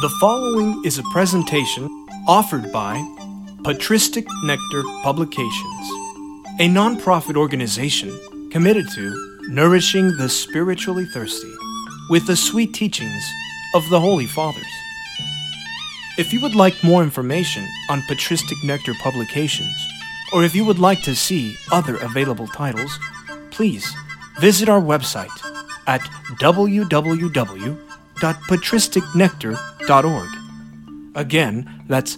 The following is a presentation offered by Patristic Nectar Publications, a non-profit organization committed to nourishing the spiritually thirsty with the sweet teachings of the Holy Fathers. If you would like more information on Patristic Nectar Publications, or if you would like to see other available titles, please visit our website at www.patristicnectar.org. Again, that's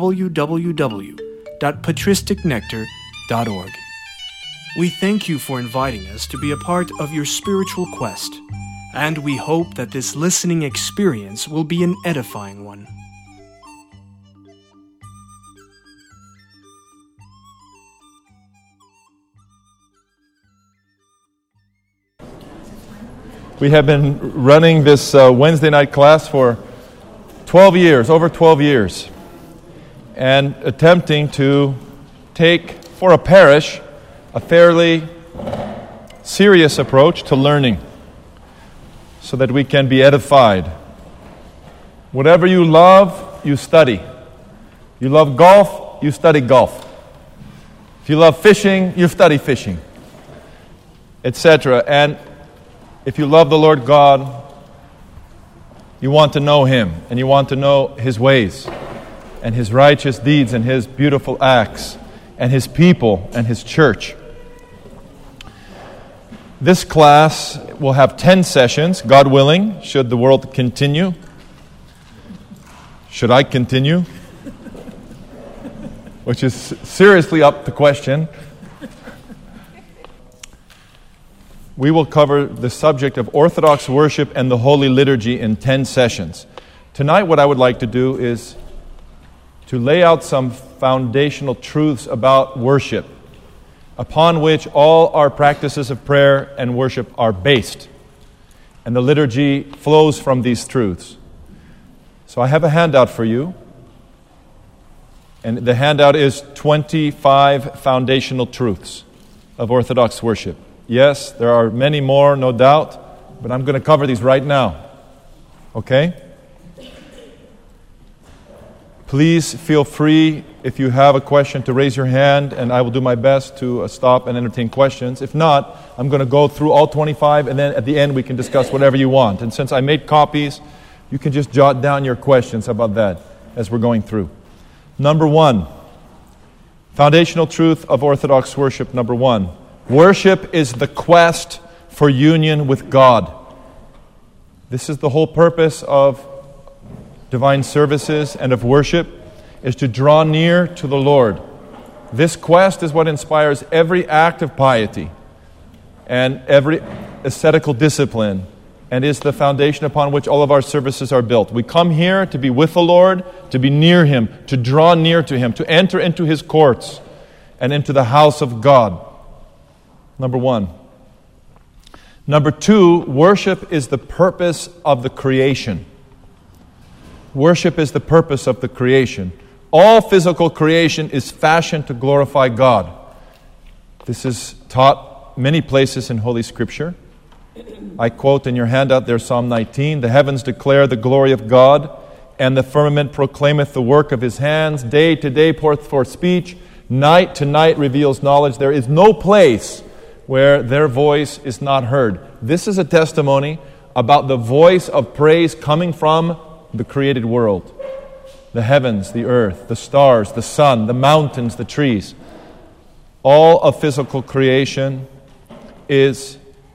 www.patristicnectar.org. We thank you for inviting us to be a part of your spiritual quest, and we hope that this listening experience will be an edifying one. We have been running this Wednesday night class for 12 years, over 12 years, and attempting to take, for a parish, a fairly serious approach to learning so that we can be edified. Whatever you love, you study. You love golf, you study golf. If you love fishing, you study fishing, etc. And if you love the Lord God, you want to know Him, and you want to know His ways, and His righteous deeds, and His beautiful acts, and His people, and His church. This class will have 10 sessions, God willing, should the world continue. Should I continue? Which is seriously up to question. We will cover the subject of Orthodox worship and the Holy Liturgy in 10 sessions. Tonight, what I would like to do is to lay out some foundational truths about worship, upon which all our practices of prayer and worship are based. And the liturgy flows from these truths. So I have a handout for you. And the handout is 25 foundational truths of Orthodox worship. Yes, there are many more, no doubt, but I'm going to cover these right now. Okay? Please feel free, if you have a question, to raise your hand, and I will do my best to stop and entertain questions. If not, I'm going to go through all 25, and then at the end we can discuss whatever you want. And since I made copies, you can just jot down your questions about that as we're going through. Number 1, foundational truth of Orthodox worship, number 1. Worship is the quest for union with God. This is the whole purpose of divine services and of worship, is to draw near to the Lord. This quest is what inspires every act of piety and every ascetical discipline, and is the foundation upon which all of our services are built. We come here to be with the Lord, to be near Him, to draw near to Him, to enter into His courts and into the house of God. Number 1. Number 2, worship is the purpose of the creation. Worship is the purpose of the creation. All physical creation is fashioned to glorify God. This is taught many places in Holy Scripture. I quote in your handout there Psalm 19, "The heavens declare the glory of God, and the firmament proclaimeth the work of His hands. Day to day poureth forth speech, night to night reveals knowledge. There is no place where their voice is not heard." This is a testimony about the voice of praise coming from the created world. The heavens, the earth, the stars, the sun, the mountains, the trees. All of physical creation is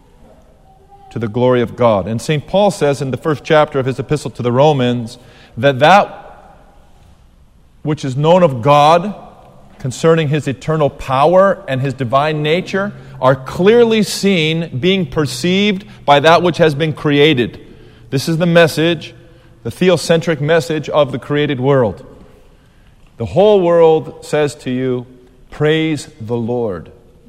to the glory of God. And St. Paul says in the first chapter of his epistle to the Romans that which is known of God concerning His eternal power and His divine nature are clearly seen, being perceived by that which has been created. This is the message, the theocentric message of the created world. The whole world says to you, praise the Lord.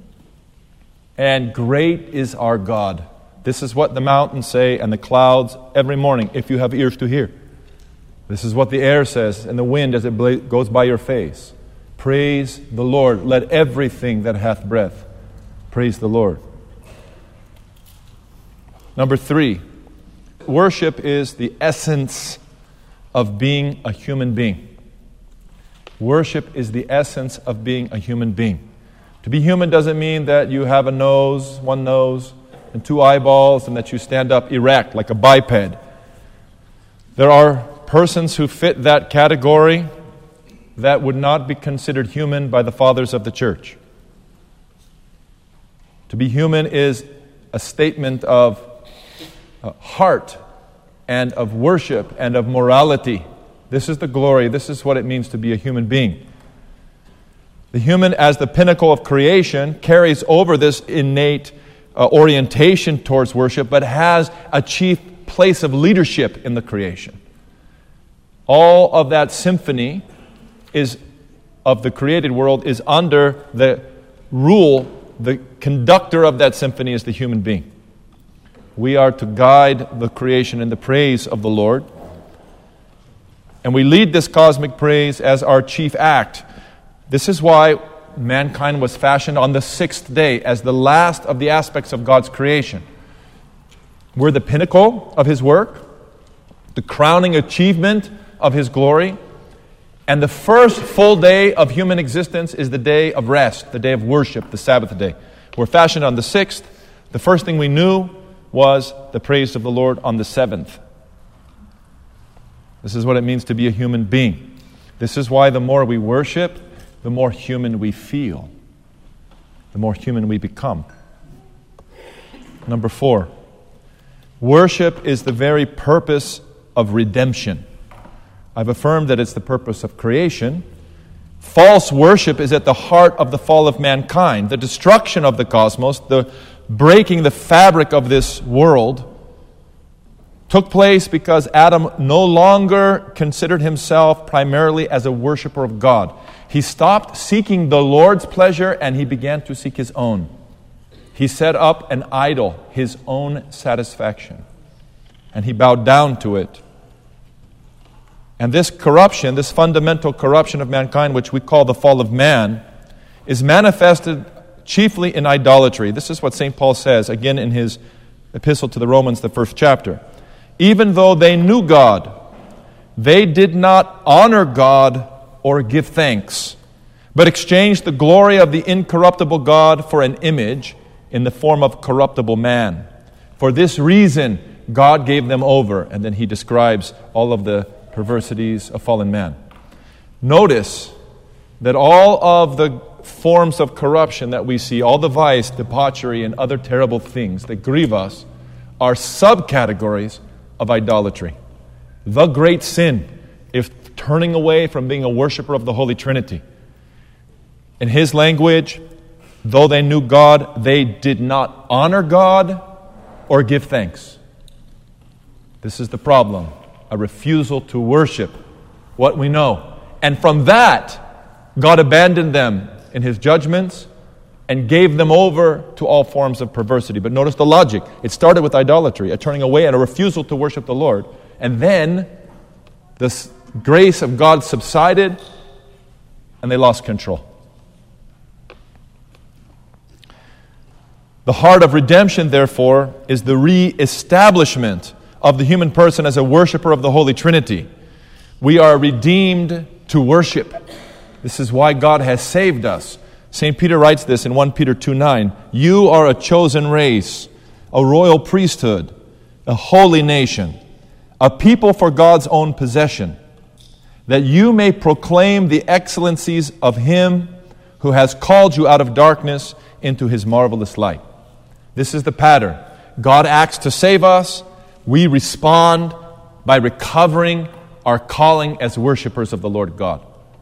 And great is our God. This is what the mountains say and the clouds every morning, if you have ears to hear. This is what the air says and the wind as it goes by your face. Praise the Lord. Let everything that hath breath praise the Lord. Number 3, worship is the essence of being a human being. Worship is the essence of being a human being. To be human doesn't mean that you have one nose, and two eyeballs, and that you stand up erect like a biped. There are persons who fit that category that would not be considered human by the fathers of the church. To be human is a statement of heart and of worship and of morality. This is the glory. This is what it means to be a human being. The human, as the pinnacle of creation, carries over this innate orientation towards worship, but has a chief place of leadership in the creation. All of that symphony of the created world is under the rule. The conductor of that symphony is the human being. We are to guide the creation in the praise of the Lord. And we lead this cosmic praise as our chief act. This is why mankind was fashioned on the sixth day as the last of the aspects of God's creation. We're the pinnacle of His work, the crowning achievement of His glory. And the first full day of human existence is the day of rest, the day of worship, the Sabbath day. We're fashioned on the sixth. The first thing we knew was the praise of the Lord on the seventh. This is what it means to be a human being. This is why the more we worship, the more human we feel, the more human we become. Number 4, worship is the very purpose of redemption. I've affirmed that it's the purpose of creation. False worship is at the heart of the fall of mankind. The destruction of the cosmos, the breaking the fabric of this world, took place because Adam no longer considered himself primarily as a worshiper of God. He stopped seeking the Lord's pleasure and he began to seek his own. He set up an idol, his own satisfaction, and he bowed down to it. And this corruption, this fundamental corruption of mankind, which we call the fall of man, is manifested chiefly in idolatry. This is what St. Paul says, again in his epistle to the Romans, the 1st chapter. Even though they knew God, they did not honor God or give thanks, but exchanged the glory of the incorruptible God for an image in the form of corruptible man. For this reason, God gave them over. And then he describes all of the perversities of fallen man. Notice that all of the forms of corruption that we see, all the vice, debauchery, and other terrible things that grieve us, are subcategories of idolatry. The great sin is turning away from being a worshiper of the Holy Trinity. In his language, though they knew God, they did not honor God or give thanks. This is the problem. A refusal to worship what we know. And from that, God abandoned them in his judgments and gave them over to all forms of perversity. But notice the logic. It started with idolatry, a turning away and a refusal to worship the Lord. And then the grace of God subsided and they lost control. The heart of redemption, therefore, is the re-establishment of the human person as a worshiper of the Holy Trinity. We are redeemed to worship. This is why God has saved us. St. Peter writes this in 1 Peter 2:9. You are a chosen race, a royal priesthood, a holy nation, a people for God's own possession, that you may proclaim the excellencies of Him who has called you out of darkness into His marvelous light. This is the pattern. God acts to save us. We respond by recovering our calling as worshipers of the Lord God.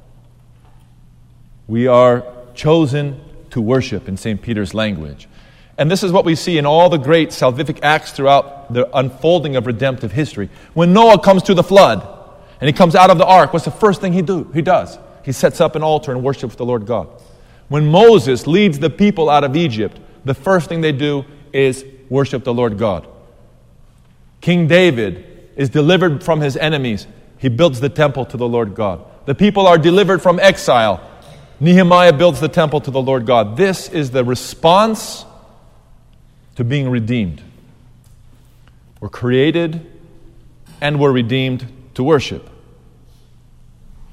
We are chosen to worship in St. Peter's language. And this is what we see in all the great salvific acts throughout the unfolding of redemptive history. When Noah comes to the flood and he comes out of the ark, what's the first thing he does? He sets up an altar and worships the Lord God. When Moses leads the people out of Egypt, the first thing they do is worship the Lord God. King David is delivered from his enemies. He builds the temple to the Lord God. The people are delivered from exile. Nehemiah builds the temple to the Lord God. This is the response to being redeemed. We're created and we're redeemed to worship.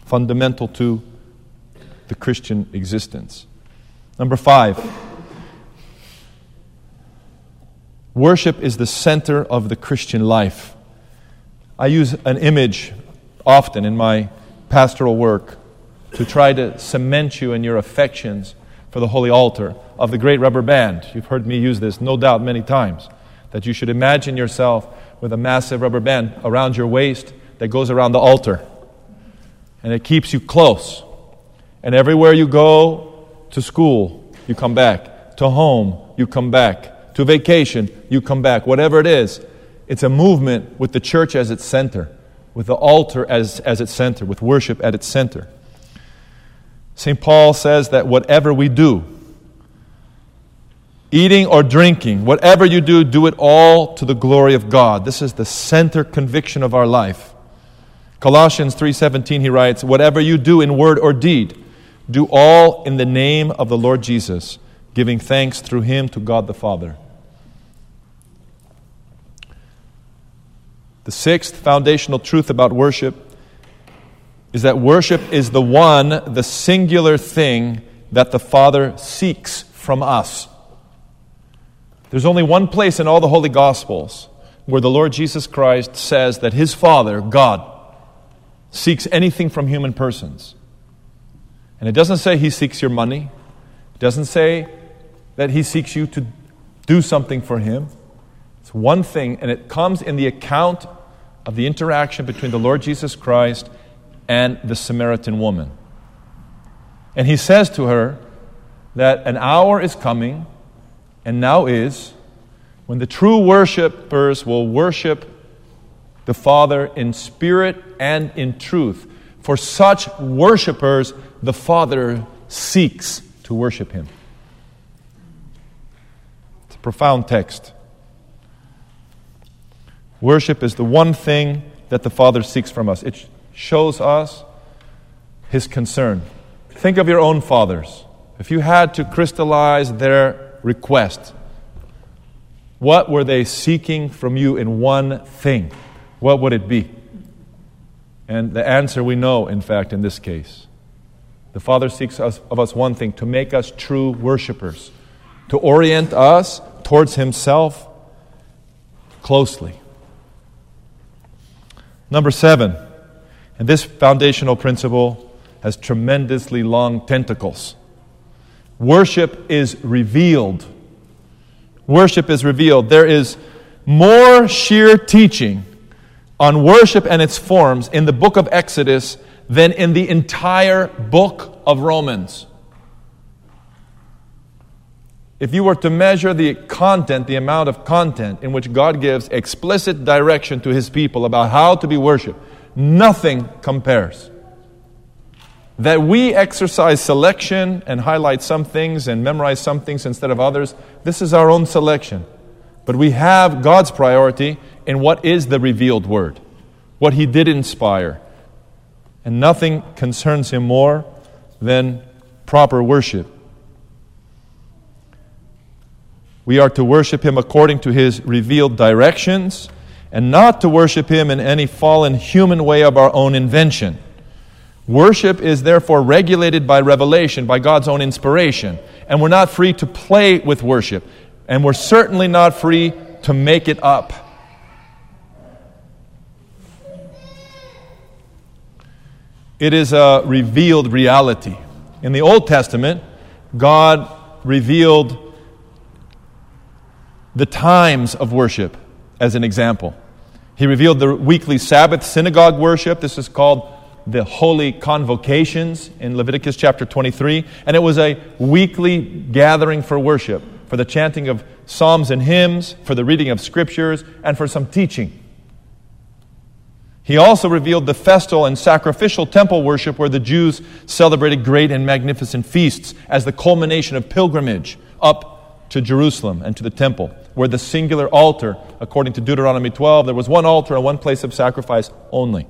fundamental to the Christian existence. Number 5, worship is the center of the Christian life. I use an image often in my pastoral work to try to cement you in your affections for the holy altar of the great rubber band. You've heard me use this, no doubt, many times, that you should imagine yourself with a massive rubber band around your waist that goes around the altar. And it keeps you close. And everywhere you go, to school, you come back. To home, you come back. To vacation, you come back. Whatever it is, it's a movement with the church as its center, with the altar as its center, with worship at its center. St. Paul says that whatever we do, eating or drinking, whatever you do, do it all to the glory of God. This is the center conviction of our life. Colossians 3:17, he writes, whatever you do in word or deed, do all in the name of the Lord Jesus, giving thanks through Him to God the Father. The 6th foundational truth about worship is that worship is the singular thing that the Father seeks from us. There's only one place in all the Holy Gospels where the Lord Jesus Christ says that His Father, God, seeks anything from human persons. And it doesn't say He seeks your money. It doesn't say that He seeks you to do something for Him. It's one thing, and it comes in the account of the interaction between the Lord Jesus Christ and the Samaritan woman. And He says to her that an hour is coming, and now is, when the true worshipers will worship the Father in spirit and in truth. For such worshipers, the Father seeks to worship Him. It's a profound text. Worship is the one thing that the Father seeks from us. It shows us His concern. Think of your own fathers. If you had to crystallize their request, what were they seeking from you in one thing? What would it be? And the answer we know, in fact, in this case. The Father seeks of us one thing, to make us true worshipers, to orient us towards Himself closely. Number 7, and this foundational principle has tremendously long tentacles. Worship is revealed. Worship is revealed. There is more sheer teaching on worship and its forms in the book of Exodus than in the entire book of Romans. If you were to measure the content, the amount of content in which God gives explicit direction to His people about how to be worshipped, nothing compares. That we exercise selection and highlight some things and memorize some things instead of others, this is our own selection. But we have God's priority in what is the revealed Word, what He did inspire. And nothing concerns Him more than proper worship. We are to worship Him according to His revealed directions and not to worship Him in any fallen human way of our own invention. Worship is therefore regulated by revelation, by God's own inspiration. And we're not free to play with worship. And we're certainly not free to make it up. It is a revealed reality. In the Old Testament, God revealed the times of worship as an example. He revealed the weekly Sabbath synagogue worship. This is called the Holy Convocations in Leviticus chapter 23. And it was a weekly gathering for worship, for the chanting of psalms and hymns, for the reading of scriptures, and for some teaching. He also revealed the festal and sacrificial temple worship where the Jews celebrated great and magnificent feasts as the culmination of pilgrimage up to Jerusalem and to the temple, where the singular altar, according to Deuteronomy 12, there was one altar and one place of sacrifice only.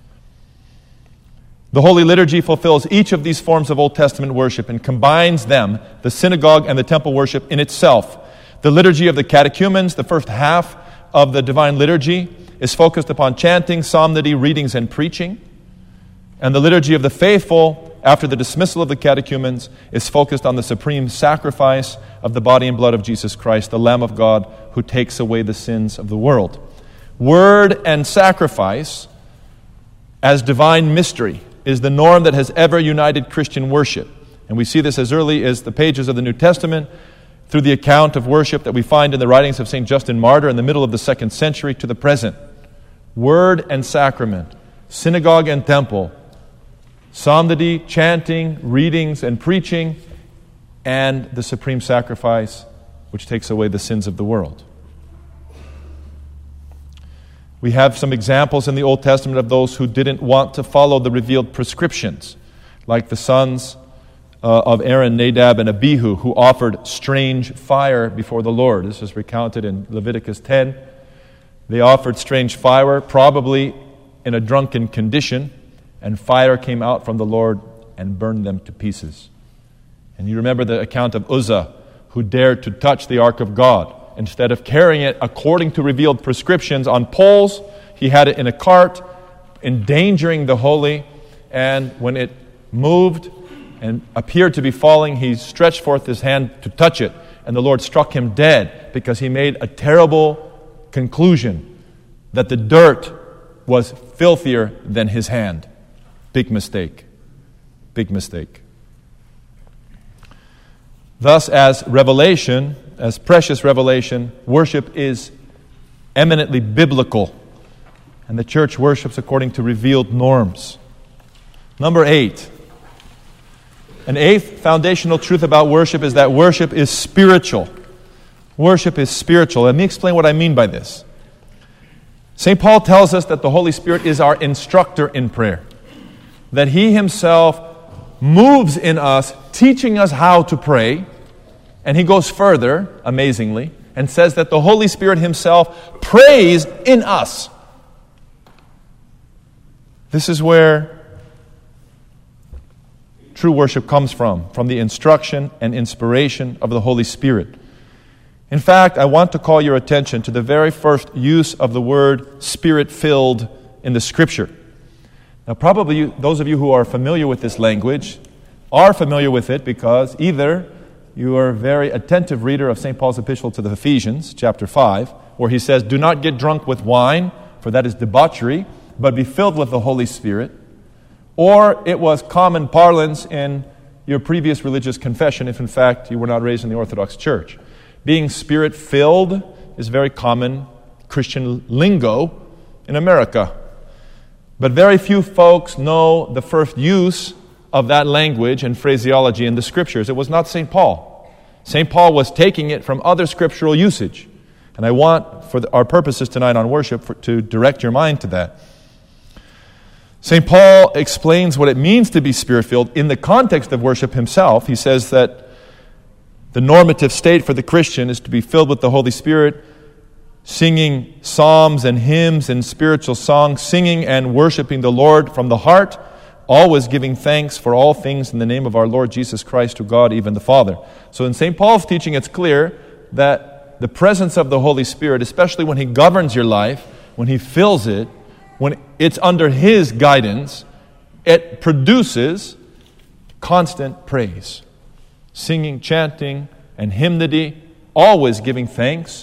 The Holy Liturgy fulfills each of these forms of Old Testament worship and combines them, the synagogue and the temple worship, in itself. The liturgy of the catechumens, the first half of the Divine Liturgy, is focused upon chanting, psalmody, readings, and preaching. And the liturgy of the faithful, after the dismissal of the catechumens, is focused on the supreme sacrifice of the body and blood of Jesus Christ, the Lamb of God, who takes away the sins of the world. Word and sacrifice as divine mystery is the norm that has ever united Christian worship. And we see this as early as the pages of the New Testament, through the account of worship that we find in the writings of St. Justin Martyr in the middle of the 2nd century to the present. Word and sacrament, synagogue and temple, psalmody, chanting, readings and preaching, and the supreme sacrifice which takes away the sins of the world. We have some examples in the Old Testament of those who didn't want to follow the revealed prescriptions, like the sons of Aaron, Nadab, and Abihu, who offered strange fire before the Lord. This is recounted in Leviticus 10. They offered strange fire, probably in a drunken condition, and fire came out from the Lord and burned them to pieces. And you remember the account of Uzzah, who dared to touch the ark of God. Instead of carrying it according to revealed prescriptions on poles, he had it in a cart, endangering the holy. And when it moved and appeared to be falling, he stretched forth his hand to touch it, and the Lord struck him dead because he made a terrible conclusion that the dirt was filthier than his hand. Big mistake. Big mistake. Thus, as revelation, as precious revelation, worship is eminently biblical, and the church worships according to revealed norms. Number 8. An 8th foundational truth about worship is that worship is spiritual. Worship is spiritual. Let me explain what I mean by this. St. Paul tells us that the Holy Spirit is our instructor in prayer, that He Himself moves in us, teaching us how to pray. And he goes further, amazingly, and says that the Holy Spirit Himself prays in us. This is where true worship comes from the instruction and inspiration of the Holy Spirit. In fact, I want to call your attention to the very first use of the word Spirit-filled in the Scripture. Now, probably those of you who are familiar with this language are familiar with it because either you are a very attentive reader of St. Paul's epistle to the Ephesians, chapter 5, where he says, "Do not get drunk with wine, for that is debauchery, but be filled with the Holy Spirit." Or it was common parlance in your previous religious confession, if in fact you were not raised in the Orthodox Church. Being Spirit-filled is very common Christian lingo in America. But very few folks know the first use of that language and phraseology in the Scriptures. It was not St. Paul. St. Paul was taking it from other scriptural usage. And I want, for our purposes tonight on worship, to direct your mind to that. St. Paul explains what it means to be Spirit-filled in the context of worship himself. He says that the normative state for the Christian is to be filled with the Holy Spirit, singing psalms and hymns and spiritual songs, singing and worshiping the Lord from the heart, always giving thanks for all things in the name of our Lord Jesus Christ to God, even the Father. So in St. Paul's teaching, it's clear that the presence of the Holy Spirit, especially when He governs your life, when He fills it, when it's under His guidance, it produces constant praise. Singing, chanting, and hymnody, always giving thanks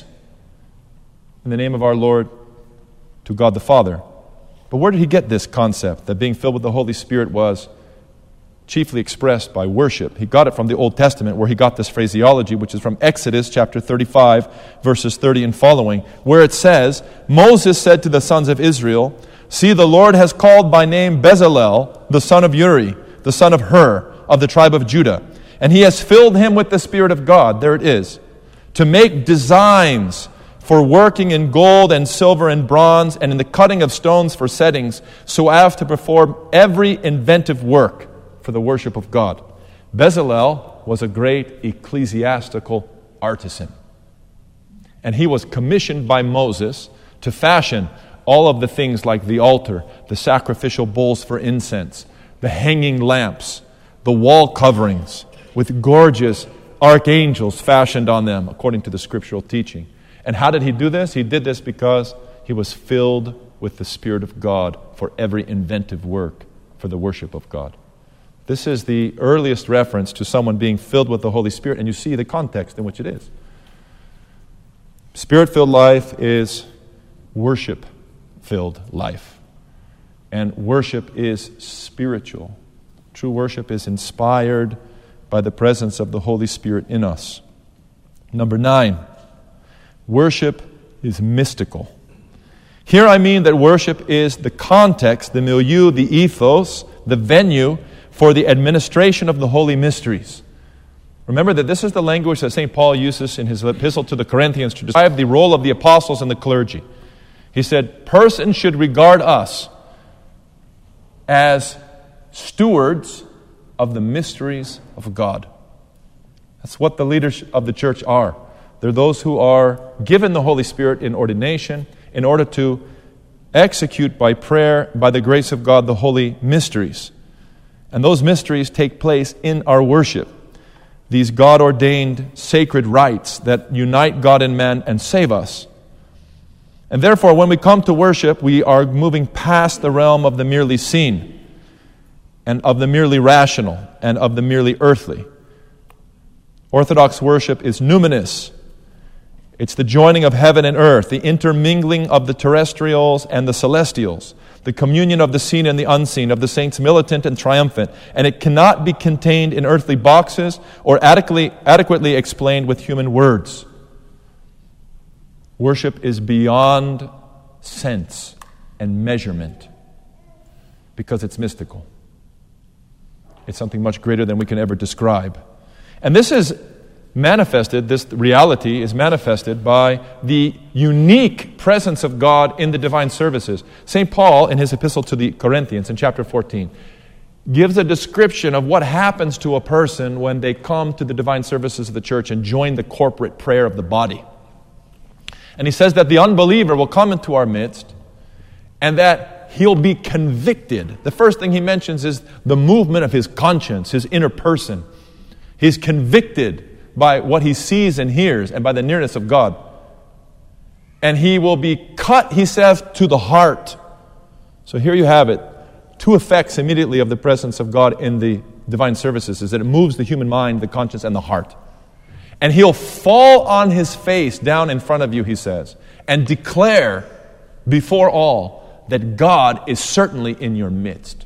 in the name of our Lord to God the Father. But where did he get this concept that being filled with the Holy Spirit was chiefly expressed by worship? He got it from the Old Testament, where he got this phraseology, which is from Exodus chapter 35, verses 30 and following, where it says, "Moses said to the sons of Israel, 'See, the Lord has called by name Bezalel, the son of Uri, the son of Hur, of the tribe of Judah. And He has filled him with the Spirit of God,'" there it is, "to make designs for working in gold and silver and bronze, and in the cutting of stones for settings, so as to perform every inventive work for the worship of God." Bezalel was a great ecclesiastical artisan. And he was commissioned by Moses to fashion all of the things like the altar, the sacrificial bowls for incense, the hanging lamps, the wall coverings, with gorgeous archangels fashioned on them, according to the scriptural teaching. And how did he do this? He did this because he was filled with the Spirit of God for every inventive work for the worship of God. This is the earliest reference to someone being filled with the Holy Spirit, and you see the context in which it is. Spirit-filled life is worship-filled life. And worship is spiritual. True worship is inspired by the presence of the Holy Spirit in us. Number 9, worship is mystical. Here I mean that worship is the context, the milieu, the ethos, the venue for the administration of the holy mysteries. Remember that this is the language that St. Paul uses in his epistle to the Corinthians to describe the role of the apostles and the clergy. He said, persons should regard us as stewards of the mysteries of God. That's what the leaders of the church are. They're those who are given the Holy Spirit in ordination in order to execute by prayer, by the grace of God, the holy mysteries. And those mysteries take place in our worship. These God-ordained sacred rites that unite God and man and save us. And therefore, when we come to worship, we are moving past the realm of the merely seen and of the merely rational and of the merely earthly. Orthodox worship is numinous. It's the joining of heaven and earth, the intermingling of the terrestrials and the celestials, the communion of the seen and the unseen, of the saints militant and triumphant, and it cannot be contained in earthly boxes or adequately explained with human words. Worship is beyond sense and measurement because it's mystical. It's something much greater than we can ever describe. And this reality is manifested by the unique presence of God in the divine services. St. Paul, in his epistle to the Corinthians, in chapter 14, gives a description of what happens to a person when they come to the divine services of the church and join the corporate prayer of the body. And he says that the unbeliever will come into our midst and that he'll be convicted. The first thing he mentions is the movement of his conscience, his inner person. He's convicted by what he sees and hears and by the nearness of God. And he will be cut, he says, to the heart. So here you have it. Two effects immediately of the presence of God in the divine services is that it moves the human mind, the conscience, and the heart. And he'll fall on his face down in front of you, he says, and declare before all that God is certainly in your midst.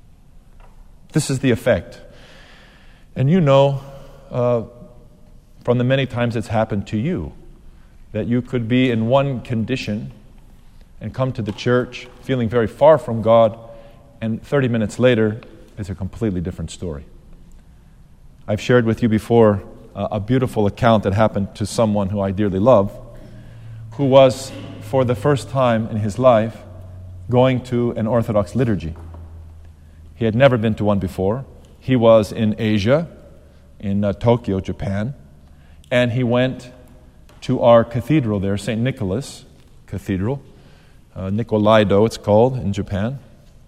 This is the effect. And you know, from the many times it's happened to you, that you could be in one condition and come to the church feeling very far from God, and 30 minutes later, it's a completely different story. I've shared with you before a beautiful account that happened to someone who I dearly love, who was, for the first time in his life, going to an Orthodox liturgy. He had never been to one before. He was in Asia, in Tokyo, Japan, and he went to our cathedral there, St. Nicholas Cathedral, Nikolaido it's called in Japan.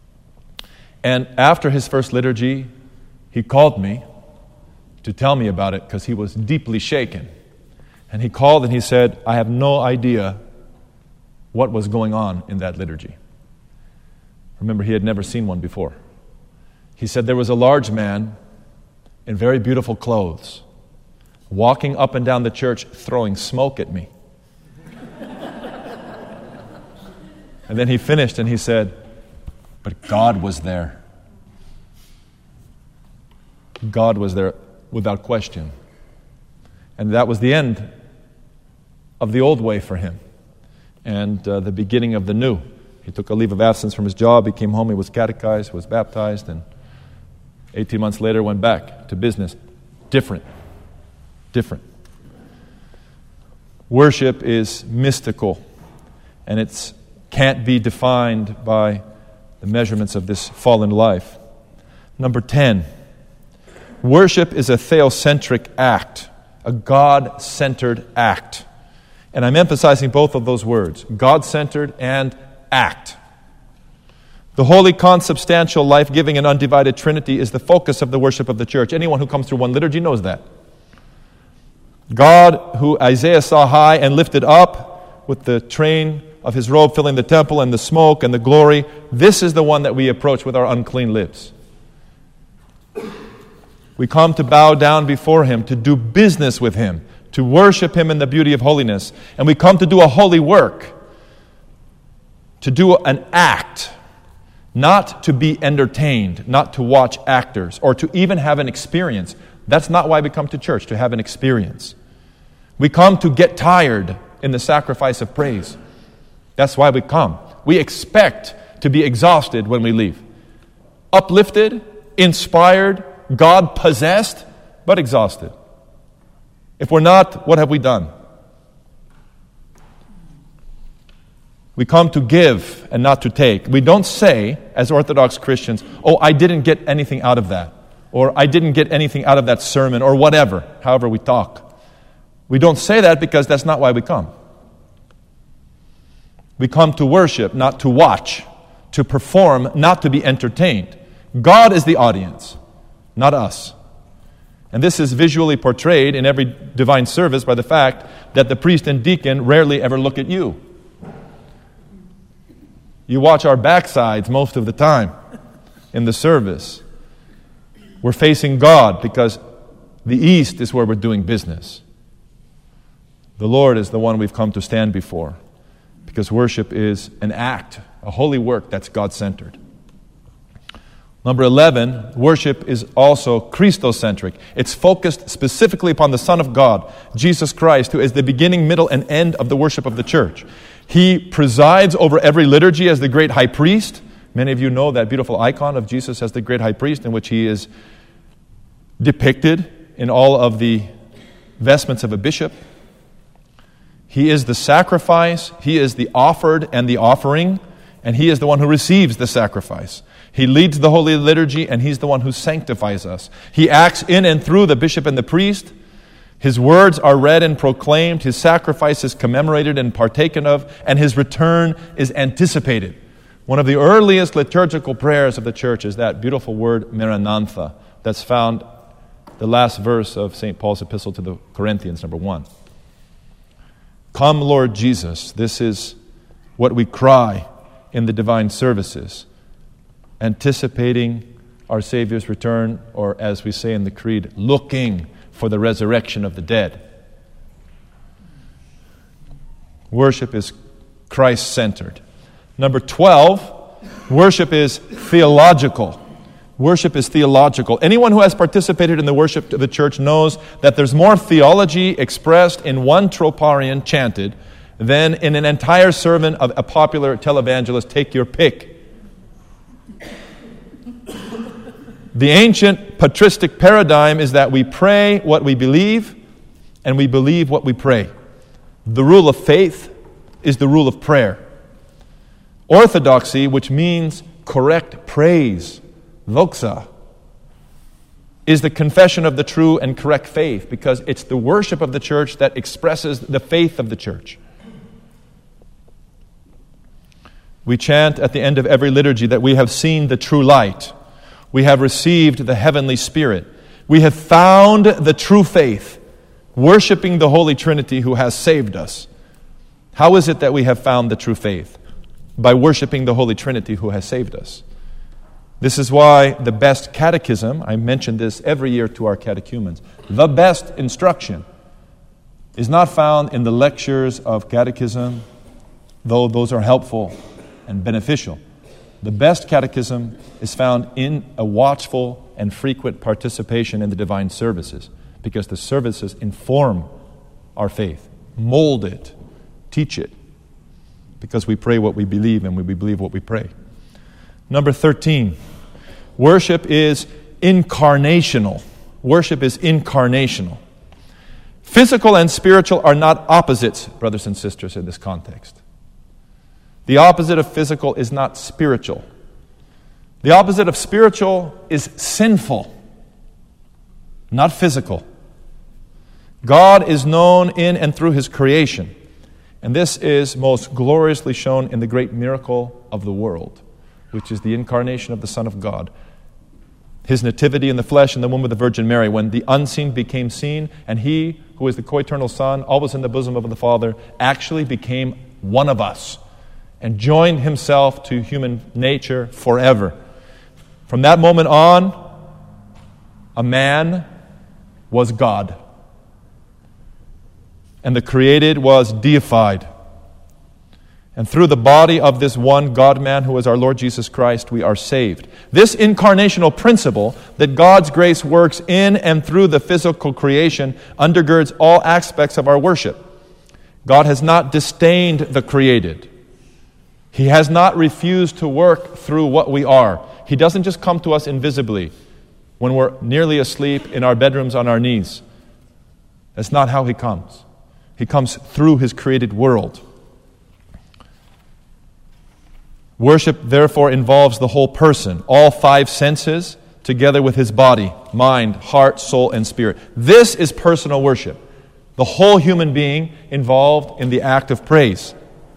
And after his first liturgy, he called me to tell me about it because he was deeply shaken. And he called and he said, I have no idea what was going on in that liturgy. Remember, he had never seen one before. He said there was a large man in very beautiful clothes walking up and down the church throwing smoke at me. And then he finished and he said, but God was there. God was there without question. And that was the end of the old way for him and the beginning of the new. He took a leave of absence from his job. He came home. He was catechized, was baptized, and 18 months later went back to business. Different. Worship is mystical, and it can't be defined by the measurements of this fallen life. Number 10, worship is a theocentric act, a God-centered act. And I'm emphasizing both of those words, God-centered and act. The holy, consubstantial, life-giving, and undivided Trinity is the focus of the worship of the church. Anyone who comes through one liturgy knows that. God, who Isaiah saw high and lifted up with the train of His robe filling the temple and the smoke and the glory, this is the one that we approach with our unclean lips. We come to bow down before Him, to do business with Him, to worship Him in the beauty of holiness. And we come to do a holy work, to do an act, not to be entertained, not to watch actors, or to even have an experience. That's not why we come to church, to have an experience. We come to get tired in the sacrifice of praise. That's why we come. We expect to be exhausted when we leave. Uplifted, inspired, God-possessed, but exhausted. If we're not, what have we done? We come to give and not to take. We don't say, as Orthodox Christians, oh, I didn't get anything out of that, or I didn't get anything out of that sermon, or whatever, however we talk. We don't say that because that's not why we come. We come to worship, not to watch, to perform, not to be entertained. God is the audience, not us. And this is visually portrayed in every divine service by the fact that the priest and deacon rarely ever look at you. You watch our backsides most of the time in the service. We're facing God because the east is where we're doing business. The Lord is the one we've come to stand before because worship is an act, a holy work that's God-centered. Number 11, worship is also Christocentric. It's focused specifically upon the Son of God, Jesus Christ, who is the beginning, middle, and end of the worship of the church. He presides over every liturgy as the great high priest. Many of you know that beautiful icon of Jesus as the great high priest, in which He is depicted in all of the vestments of a bishop. He is the sacrifice, He is the offered and the offering, and He is the one who receives the sacrifice. He leads the Holy Liturgy, and He's the one who sanctifies us. He acts in and through the bishop and the priest. His words are read and proclaimed. His sacrifice is commemorated and partaken of, and His return is anticipated. One of the earliest liturgical prayers of the church is that beautiful word, Maranatha, that's found the last verse of St. Paul's epistle to the Corinthians, number 1. Come, Lord Jesus. This is what we cry in the divine services, anticipating our Savior's return, or as we say in the Creed, looking for the resurrection of the dead. Worship is Christ-centered. Number 12, worship is theological. Worship is theological. Anyone who has participated in the worship of the church knows that there's more theology expressed in one troparion chanted than in an entire sermon of a popular televangelist. Take your pick. The ancient patristic paradigm is that we pray what we believe and we believe what we pray. The rule of faith is the rule of prayer. Orthodoxy, which means correct praise, doxa, is the confession of the true and correct faith, because it's the worship of the church that expresses the faith of the church. We chant at the end of every liturgy that we have seen the true light. We have received the heavenly Spirit. We have found the true faith, worshiping the Holy Trinity who has saved us. How is it that we have found the true faith? By worshiping the Holy Trinity who has saved us. This is why the best catechism, I mention this every year to our catechumens, the best instruction is not found in the lectures of catechism, though those are helpful and beneficial. The best catechism is found in a watchful and frequent participation in the divine services, because the services inform our faith, mold it, teach it, because we pray what we believe and we believe what we pray. Number 13, worship is incarnational. Worship is incarnational. Physical and spiritual are not opposites, brothers and sisters, in this context. The opposite of physical is not spiritual. The opposite of spiritual is sinful, not physical. God is known in and through His creation, and this is most gloriously shown in the great miracle of the world, which is the incarnation of the Son of God. His nativity in the flesh in the womb of the Virgin Mary, when the unseen became seen, and He, who is the co-eternal Son, always in the bosom of the Father, actually became one of us. and joined himself to human nature forever. From that moment on, a man was God, and the created was deified. And through the body of this one God-man who is our Lord Jesus Christ, we are saved. This incarnational principle that God's grace works in and through the physical creation undergirds all aspects of our worship. God has not disdained the created. He has not refused to work through what we are. He doesn't just come to us invisibly when we're nearly asleep in our bedrooms on our knees. That's not how He comes. He comes through His created world. Worship, therefore, involves the whole person, all five senses, together with his body, mind, heart, soul, and spirit. This is personal worship. The whole human being involved in the act of praise.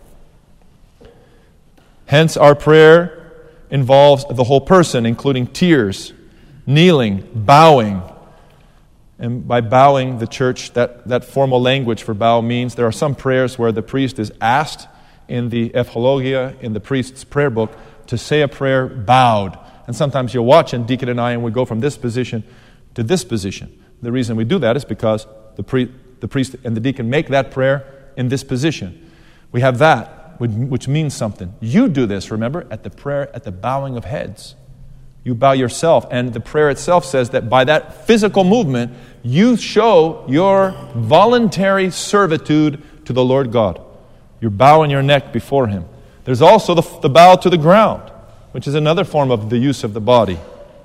Hence, our prayer involves the whole person, including tears, kneeling, bowing. And by bowing, the church, that formal language for bow means there are some prayers where the priest is asked in the Ephologia, in the priest's prayer book, to say a prayer bowed. And sometimes you'll watch, and Deacon and I, and we go from this position to this position. The reason we do that is because the priest and the deacon make that prayer in this position. We have that, which means something. You do this, remember, at the prayer, at the bowing of heads. You bow yourself, and the prayer itself says that by that physical movement, you show your voluntary servitude to the Lord God. You're bowing your neck before Him. There's also the bow to the ground, which is another form of the use of the body.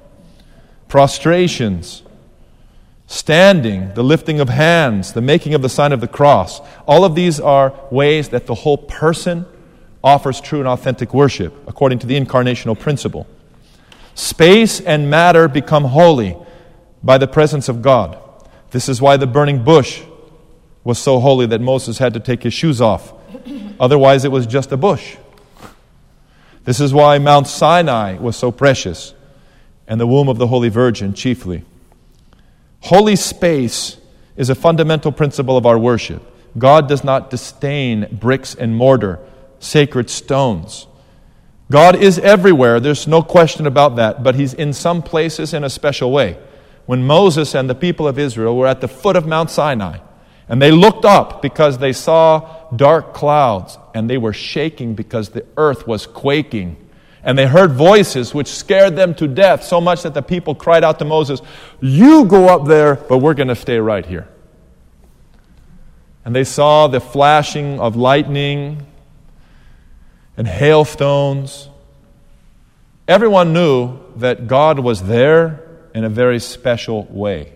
Prostrations, standing, the lifting of hands, the making of the sign of the cross. All of these are ways that the whole person offers true and authentic worship, according to the incarnational principle. Space and matter become holy by the presence of God. This is why the burning bush was so holy that Moses had to take his shoes off. Otherwise, it was just a bush. This is why Mount Sinai was so precious, and the womb of the Holy Virgin chiefly. Holy space is a fundamental principle of our worship. God does not disdain bricks and mortar, sacred stones. God is everywhere, there's no question about that, but He's in some places in a special way. When Moses and the people of Israel were at the foot of Mount Sinai, and they looked up because they saw dark clouds, and they were shaking because the earth was quaking. And they heard voices which scared them to death, so much that the people cried out to Moses, "You go up there, but we're going to stay right here." And they saw the flashing of lightning and hailstones. Everyone knew that God was there in a very special way.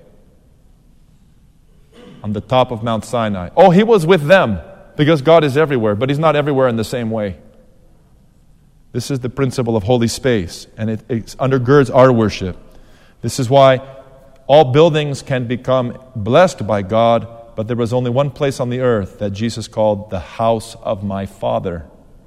On the top of Mount Sinai. Oh, He was with them, because God is everywhere, but He's not everywhere in the same way. This is the principle of holy space, and it undergirds our worship. This is why all buildings can become blessed by God, but there was only one place on the earth that Jesus called the house of my Father.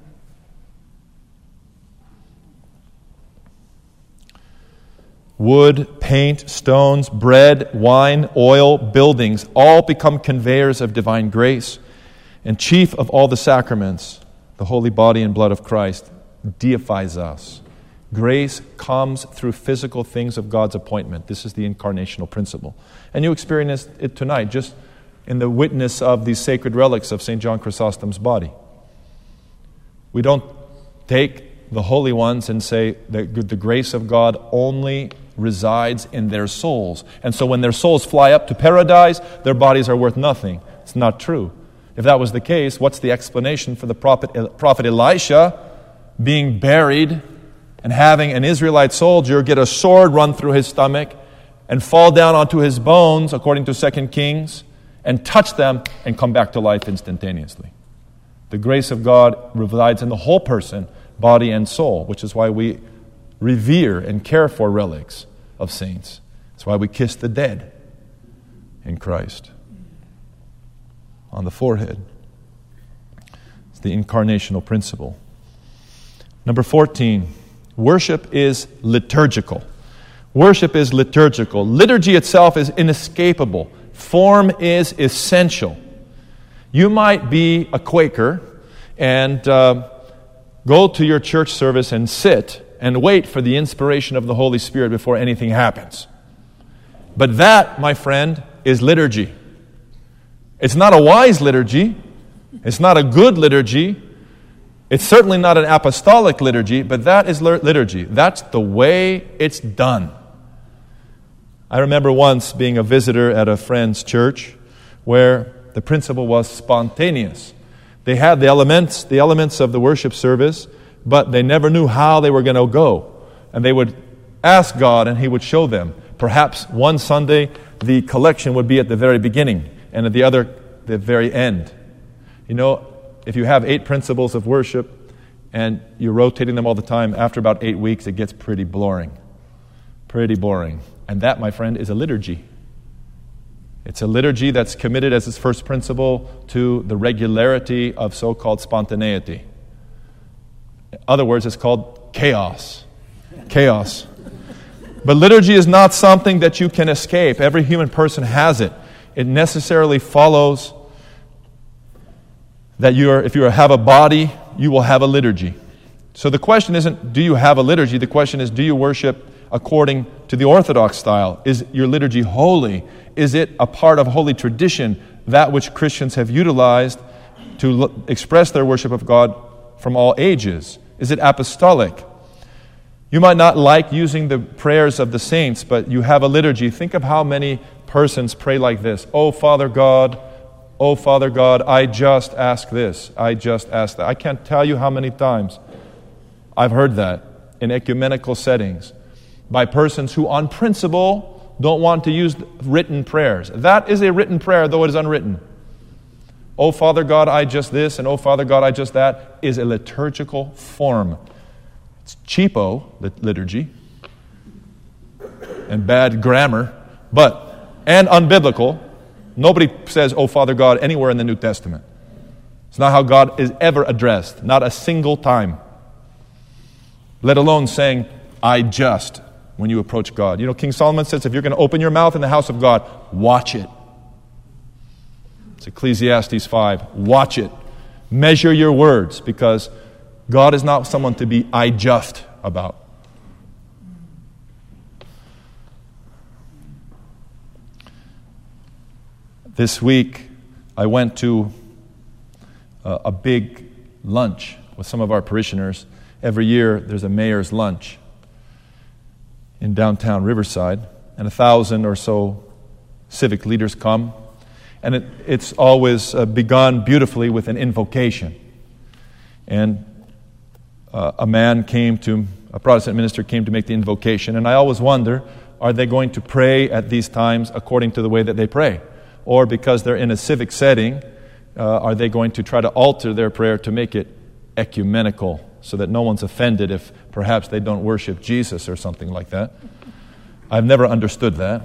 Wood, paint, stones, bread, wine, oil, buildings, all become conveyors of divine grace. And chief of all the sacraments, the holy body and blood of Christ, deifies us. Grace comes through physical things of God's appointment. This is the incarnational principle. And you experienced it tonight, just in the witness of these sacred relics of St. John Chrysostom's body. We don't take the holy ones and say that the grace of God only resides in their souls. And so when their souls fly up to paradise, their bodies are worth nothing. It's not true. If that was the case, what's the explanation for the prophet Elisha being buried and having an Israelite soldier get a sword run through his stomach and fall down onto his bones, according to 2 Kings, and touch them and come back to life instantaneously? The grace of God resides in the whole person, body and soul, which is why we revere and care for relics of saints. That's why we kiss the dead in Christ on the forehead. It's the incarnational principle. Number 14, worship is liturgical. Worship is liturgical. Liturgy itself is inescapable. Form is essential. You might be a Quaker and go to your church service and sit and wait for the inspiration of the Holy Spirit before anything happens. But that, my friend, is liturgy. It's not a wise liturgy. It's not a good liturgy. It's certainly not an apostolic liturgy, but that is liturgy. That's the way it's done. I remember once being a visitor at a friend's church where the principle was spontaneous. They had the elements of the worship service, but they never knew how they were going to go. And they would ask God, and He would show them. Perhaps one Sunday, the collection would be at the very beginning, and at the other, the very end. You know, if you have 8 principles of worship, and you're rotating them all the time, after about 8 weeks, it gets pretty boring. Pretty boring. And that, my friend, is a liturgy. It's a liturgy that's committed as its first principle to the regularity of so-called spontaneity. In other words, it's called chaos. Chaos. But liturgy is not something that you can escape. Every human person has it. It necessarily follows that if you have a body, you will have a liturgy. So the question isn't, do you have a liturgy? The question is, do you worship according to the Orthodox style? Is your liturgy holy? Is it a part of holy tradition, that which Christians have utilized to express their worship of God from all ages? Is it apostolic? You might not like using the prayers of the saints, but you have a liturgy. Think of how many persons pray like this. Oh, Father God, I just ask this. I just ask that. I can't tell you how many times I've heard that in ecumenical settings by persons who on principle don't want to use written prayers. That is a written prayer, though it is unwritten. Oh, Father God, I just this, and oh, Father God, I just that, is a liturgical form. It's cheapo, liturgy, and bad grammar, and unbiblical. Nobody says, oh, Father God, anywhere in the New Testament. It's not how God is ever addressed, not a single time. Let alone saying, I just, when you approach God. You know, King Solomon says, if you're going to open your mouth in the house of God, watch it. It's Ecclesiastes 5. Watch it. Measure your words, because God is not someone to be I just about. This week, I went to a big lunch with some of our parishioners. Every year, there's a mayor's lunch in downtown Riverside, and 1,000 or so civic leaders come. And it's always begun beautifully with an invocation. And a Protestant minister came to make the invocation. And I always wonder, are they going to pray at these times according to the way that they pray? Or because they're in a civic setting, are they going to try to alter their prayer to make it ecumenical so that no one's offended if perhaps they don't worship Jesus or something like that? I've never understood that.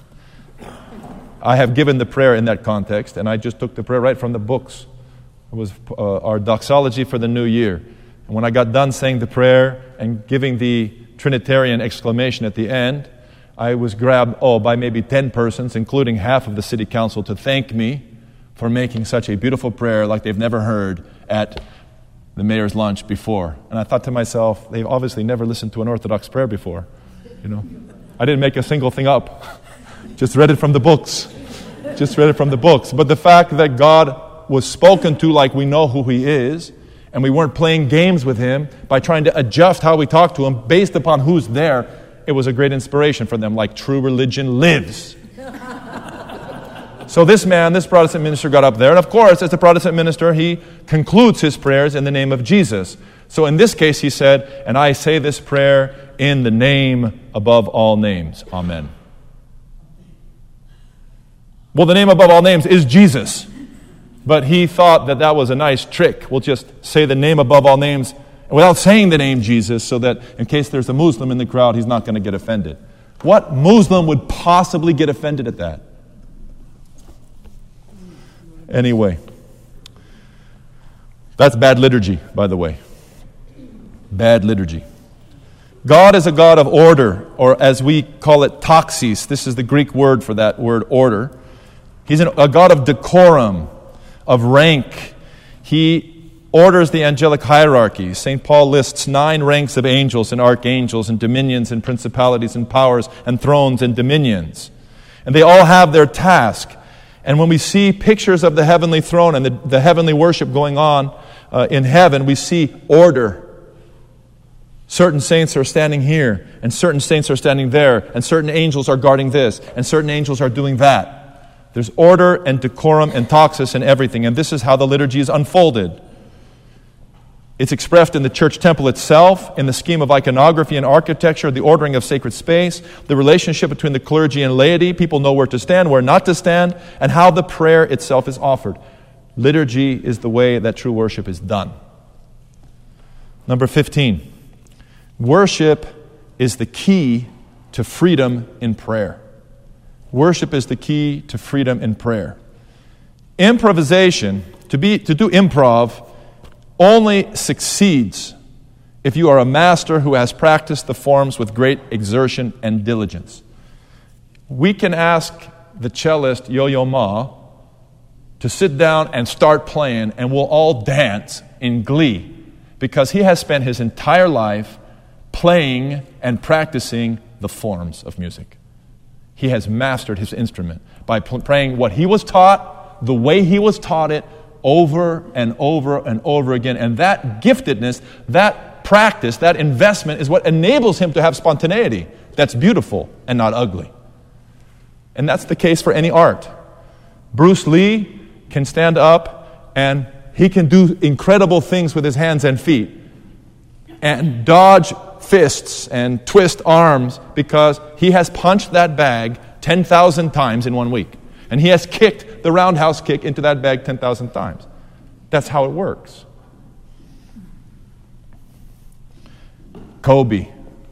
I have given the prayer in that context, and I just took the prayer right from the books. It was our doxology for the new year. And when I got done saying the prayer and giving the Trinitarian exclamation at the end, I was grabbed by maybe 10 persons, including half of the city council, to thank me for making such a beautiful prayer like they've never heard at the mayor's lunch before. And I thought to myself, they've obviously never listened to an Orthodox prayer before. You know, I didn't make a single thing up. Just read it from the books. But the fact that God was spoken to like we know who He is, and we weren't playing games with Him by trying to adjust how we talk to Him based upon who's there, it was a great inspiration for them, like true religion lives. So this Protestant minister got up there, and of course, as a Protestant minister, he concludes his prayers in the name of Jesus. So in this case, he said, and I say this prayer in the name above all names. Amen. Well, the name above all names is Jesus. But he thought that was a nice trick. We'll just say the name above all names without saying the name Jesus, so that in case there's a Muslim in the crowd, he's not going to get offended. What Muslim would possibly get offended at that? Anyway, that's bad liturgy, by the way. Bad liturgy. God is a God of order, or as we call it, taxis. This is the Greek word for that word, order. He's a God of decorum, of rank. He orders the angelic hierarchy. St. Paul lists 9 ranks of angels and archangels and dominions and principalities and powers and thrones and dominions. And they all have their task. And when we see pictures of the heavenly throne and the heavenly worship going on in heaven, we see order. Certain saints are standing here, and certain saints are standing there, and certain angels are guarding this, and certain angels are doing that. There's order and decorum and taxis and everything, and this is how the liturgy is unfolded. It's expressed in the church temple itself, in the scheme of iconography and architecture, the ordering of sacred space, the relationship between the clergy and laity, people know where to stand, where not to stand, and how the prayer itself is offered. Liturgy is the way that true worship is done. Number 15. Worship is the key to freedom in prayer. Worship is the key to freedom in prayer. Improvisation, to do improv, only succeeds if you are a master who has practiced the forms with great exertion and diligence. We can ask the cellist Yo-Yo Ma to sit down and start playing, and we'll all dance in glee because he has spent his entire life playing and practicing the forms of music. He has mastered his instrument by playing what he was taught, the way he was taught it, over and over and over again. And that giftedness, that practice, that investment is what enables him to have spontaneity that's beautiful and not ugly. And that's the case for any art. Bruce Lee can stand up and he can do incredible things with his hands and feet and dodge fists and twist arms because he has punched that bag 10,000 times in 1 week. And he has kicked the roundhouse kick into that bag 10,000 times. That's how it works. Kobe.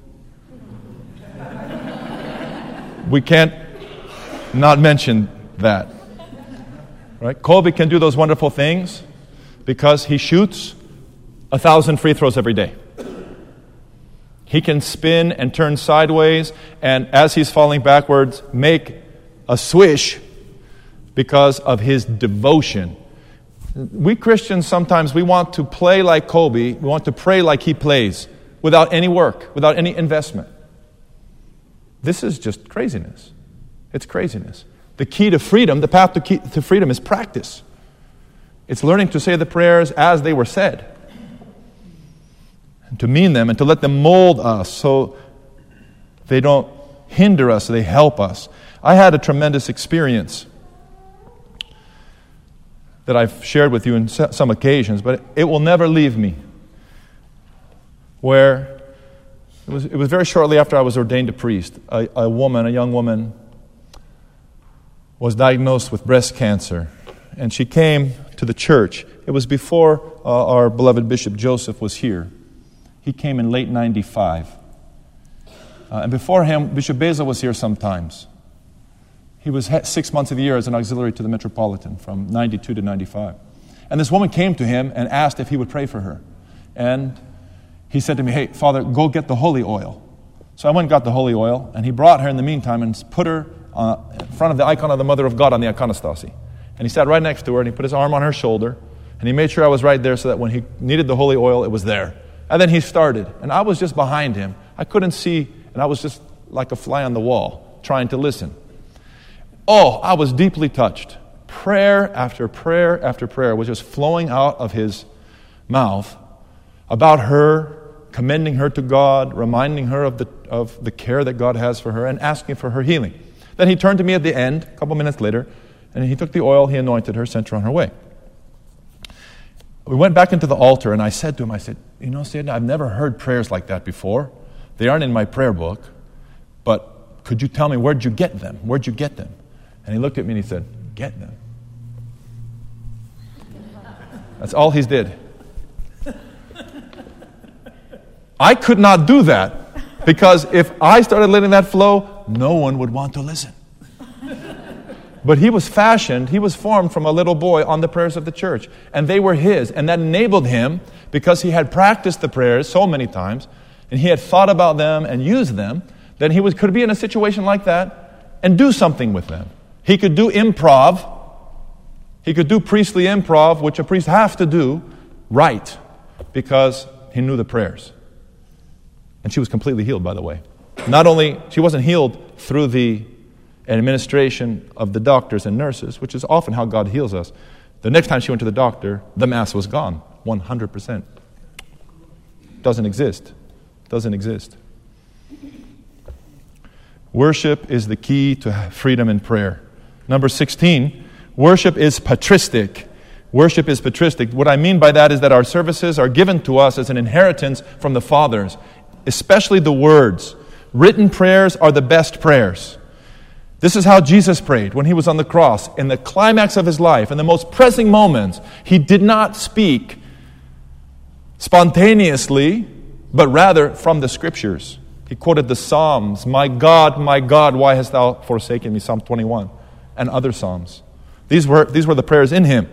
We can't not mention that. Right? Kobe can do those wonderful things because he shoots 1,000 free throws every day. He can spin and turn sideways, and as he's falling backwards, make a swish because of his devotion. We Christians sometimes, we want to play like Kobe, we want to pray like he plays, without any work, without any investment. This is just craziness. It's craziness. The key to freedom, the path to freedom is practice. It's learning to say the prayers as they were said, and to mean them and to let them mold us so they don't hinder us, they help us. I had a tremendous experience that I've shared with you in some occasions, but it will never leave me, where it was very shortly after I was ordained a priest. A young woman, was diagnosed with breast cancer, and she came to the church. It was before our beloved Bishop Joseph was here. He came in late 95. And before him, Bishop Beza was here sometimes. He was 6 months of the year as an auxiliary to the Metropolitan from 92 to 95. And this woman came to him and asked if he would pray for her. And he said to me, "Hey, Father, go get the holy oil." So I went and got the holy oil, and he brought her in the meantime and put her in front of the icon of the Mother of God on the iconostasy. And he sat right next to her, and he put his arm on her shoulder, and he made sure I was right there so that when he needed the holy oil, it was there. And then he started, and I was just behind him. I couldn't see, and I was just like a fly on the wall, trying to listen. Oh, I was deeply touched. Prayer after prayer after prayer was just flowing out of his mouth about her, commending her to God, reminding her of the care that God has for her, and asking for her healing. Then he turned to me at the end, a couple minutes later, and he took the oil, he anointed her, sent her on her way. We went back into the altar, and I said to him, "You know, Sid, I've never heard prayers like that before. They aren't in my prayer book, but could you tell me, where'd you get them? Where'd you get them?" And he looked at me and he said, "Get them." That's all he did. I could not do that, because if I started letting that flow, no one would want to listen. But he was formed from a little boy on the prayers of the church, and they were his, and that enabled him, because he had practiced the prayers so many times, and he had thought about them and used them, that he could be in a situation like that and do something with them. He could do improv. He could do priestly improv, which a priest has to do, right because he knew the prayers. And she was completely healed, by the way. Not only, she wasn't healed through the administration of the doctors and nurses, which is often how God heals us. The next time she went to the doctor, the mass was gone, 100%. Doesn't exist. Doesn't exist. Worship is the key to freedom in prayer. Number 16, worship is patristic. Worship is patristic. What I mean by that is that our services are given to us as an inheritance from the fathers, especially the words. Written prayers are the best prayers. This is how Jesus prayed when he was on the cross. In the climax of his life, in the most pressing moments, he did not speak spontaneously, but rather from the Scriptures. He quoted the Psalms, my God, why hast thou forsaken me?" Psalm 21, and other Psalms. These were the prayers in him.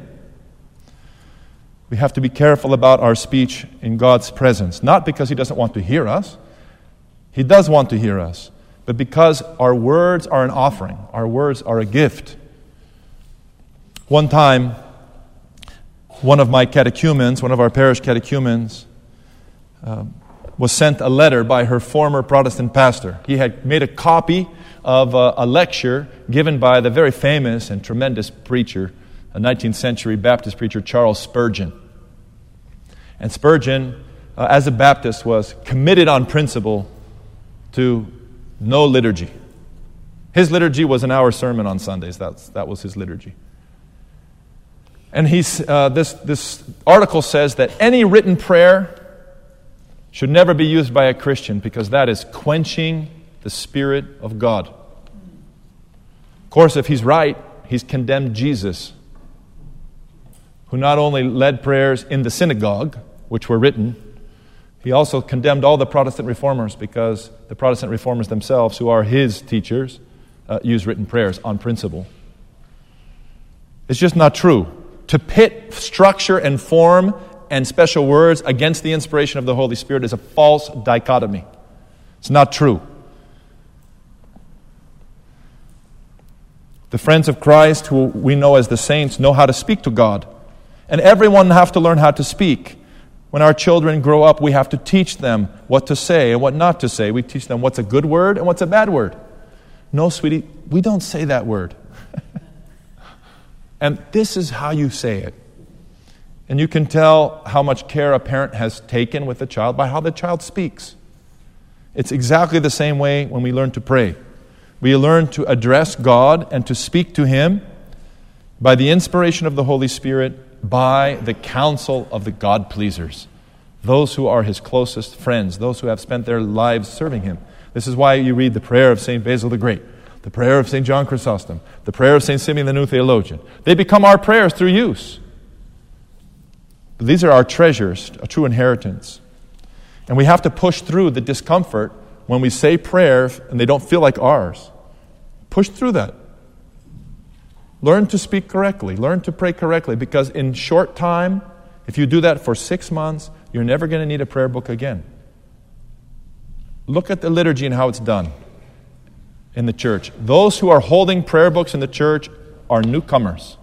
We have to be careful about our speech in God's presence, not because he doesn't want to hear us. He does want to hear us, but because our words are an offering. Our words are a gift. One time, one of my catechumens, one of our parish catechumens, was sent a letter by her former Protestant pastor. He had made a copy of a lecture given by the very famous and tremendous preacher, a 19th century Baptist preacher, Charles Spurgeon. And Spurgeon, as a Baptist, was committed on principle to no liturgy. His liturgy was an hour sermon on Sundays. That was his liturgy. And this article says that any written prayer should never be used by a Christian because that is quenching the Spirit of God. Of course, if he's right, he's condemned Jesus, who not only led prayers in the synagogue, which were written, he also condemned all the Protestant reformers because the Protestant reformers themselves, who are his teachers, use written prayers on principle. It's just not true. To pit structure and form and special words against the inspiration of the Holy Spirit is a false dichotomy. It's not true. The friends of Christ, who we know as the saints, know how to speak to God. And everyone has to learn how to speak. When our children grow up, we have to teach them what to say and what not to say. We teach them what's a good word and what's a bad word. No, sweetie, we don't say that word. And this is how you say it. And you can tell how much care a parent has taken with the child by how the child speaks. It's exactly the same way when we learn to pray. We learn to address God and to speak to Him by the inspiration of the Holy Spirit, by the counsel of the God-pleasers, those who are His closest friends, those who have spent their lives serving Him. This is why you read the prayer of St. Basil the Great, the prayer of St. John Chrysostom, the prayer of St. Simeon the New Theologian. They become our prayers through use. But these are our treasures, a true inheritance. And we have to push through the discomfort when we say prayers and they don't feel like ours. Push through that. Learn to speak correctly. Learn to pray correctly, because in short time, if you do that for 6 months, you're never going to need a prayer book again. Look at the liturgy and how it's done in the church. Those who are holding prayer books in the church are newcomers.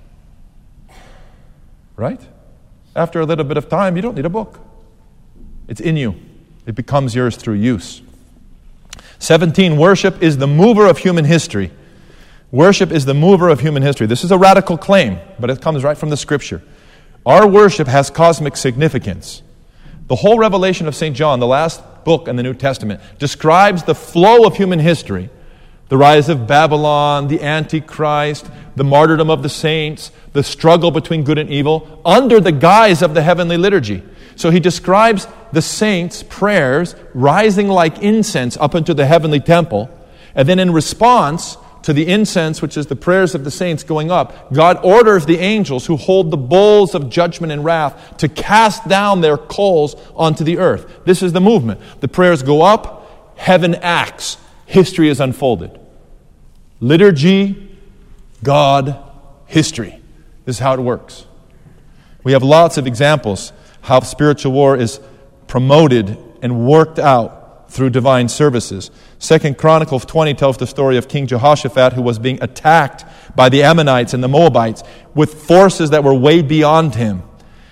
Right? After a little bit of time, you don't need a book. It's in you. It becomes yours through use. 17, worship is the mover of human history. Worship is the mover of human history. This is a radical claim, but it comes right from the Scripture. Our worship has cosmic significance. The whole revelation of St. John, the last book in the New Testament, describes the flow of human history. The rise of Babylon, the Antichrist, the martyrdom of the saints, the struggle between good and evil, under the guise of the heavenly liturgy. So he describes the saints' prayers rising like incense up into the heavenly temple. And then in response to the incense, which is the prayers of the saints going up, God orders the angels who hold the bowls of judgment and wrath to cast down their coals onto the earth. This is the movement. The prayers go up, heaven acts, history is unfolded. Liturgy, God, history. This is how it works. We have lots of examples how spiritual war is promoted and worked out through divine services. 2 Chronicles 20 tells the story of King Jehoshaphat, who was being attacked by the Ammonites and the Moabites with forces that were way beyond him.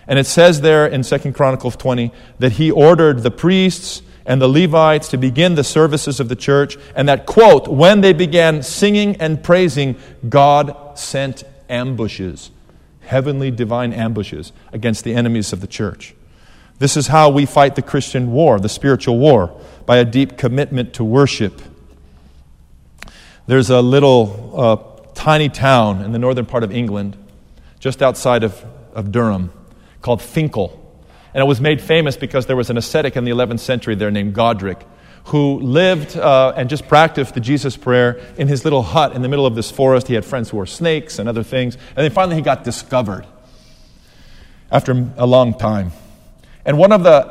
And it says there in 2 Chronicles 20 that he ordered the priests and the Levites to begin the services of the church, and that, quote, when they began singing and praising, God sent ambushes, heavenly divine ambushes against the enemies of the church. This is how we fight the Christian war, the spiritual war, by a deep commitment to worship. There's a little tiny town in the northern part of England, just outside of Durham, called Finkel. And it was made famous because there was an ascetic in the 11th century there named Godric, who lived and just practiced the Jesus prayer in his little hut in the middle of this forest. He had friends who were snakes and other things. And then finally he got discovered after a long time. And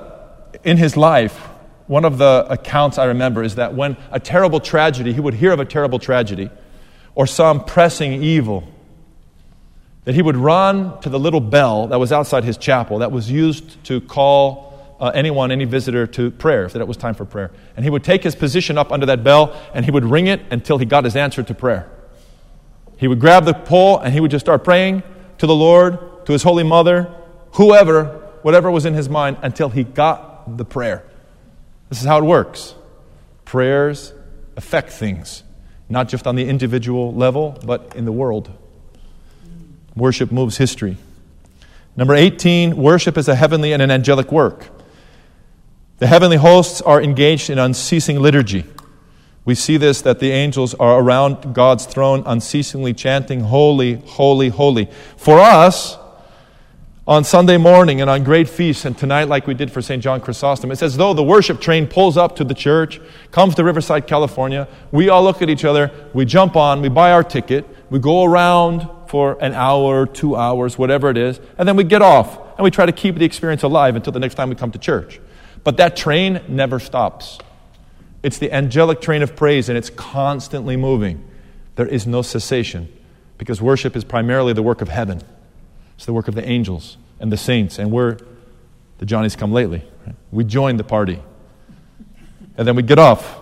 in his life, one of the accounts I remember is that when a terrible tragedy, he would hear of a terrible tragedy or some pressing evil, that he would run to the little bell that was outside his chapel that was used to call any visitor to prayer, if it was time for prayer. And he would take his position up under that bell, and he would ring it until he got his answer to prayer. He would grab the pole, and he would just start praying to the Lord, to his Holy Mother, whatever was in his mind, until he got the prayer. This is how it works. Prayers affect things, not just on the individual level, but in the world. Worship moves history. Number 18, worship is a heavenly and an angelic work. The heavenly hosts are engaged in unceasing liturgy. We see this, that the angels are around God's throne unceasingly chanting, holy, holy, holy. For us, on Sunday morning and on great feasts, and tonight like we did for St. John Chrysostom, it's as though the worship train pulls up to the church, comes to Riverside, California. We all look at each other, we jump on, we buy our ticket, we go around for an hour, 2 hours, whatever it is, and then we get off, and we try to keep the experience alive until the next time we come to church. But that train never stops. It's the angelic train of praise, and it's constantly moving. There is no cessation, because worship is primarily the work of heaven. It's the work of the angels and the saints, and we're the Johnnies come lately. Right? We join the party, and then we get off.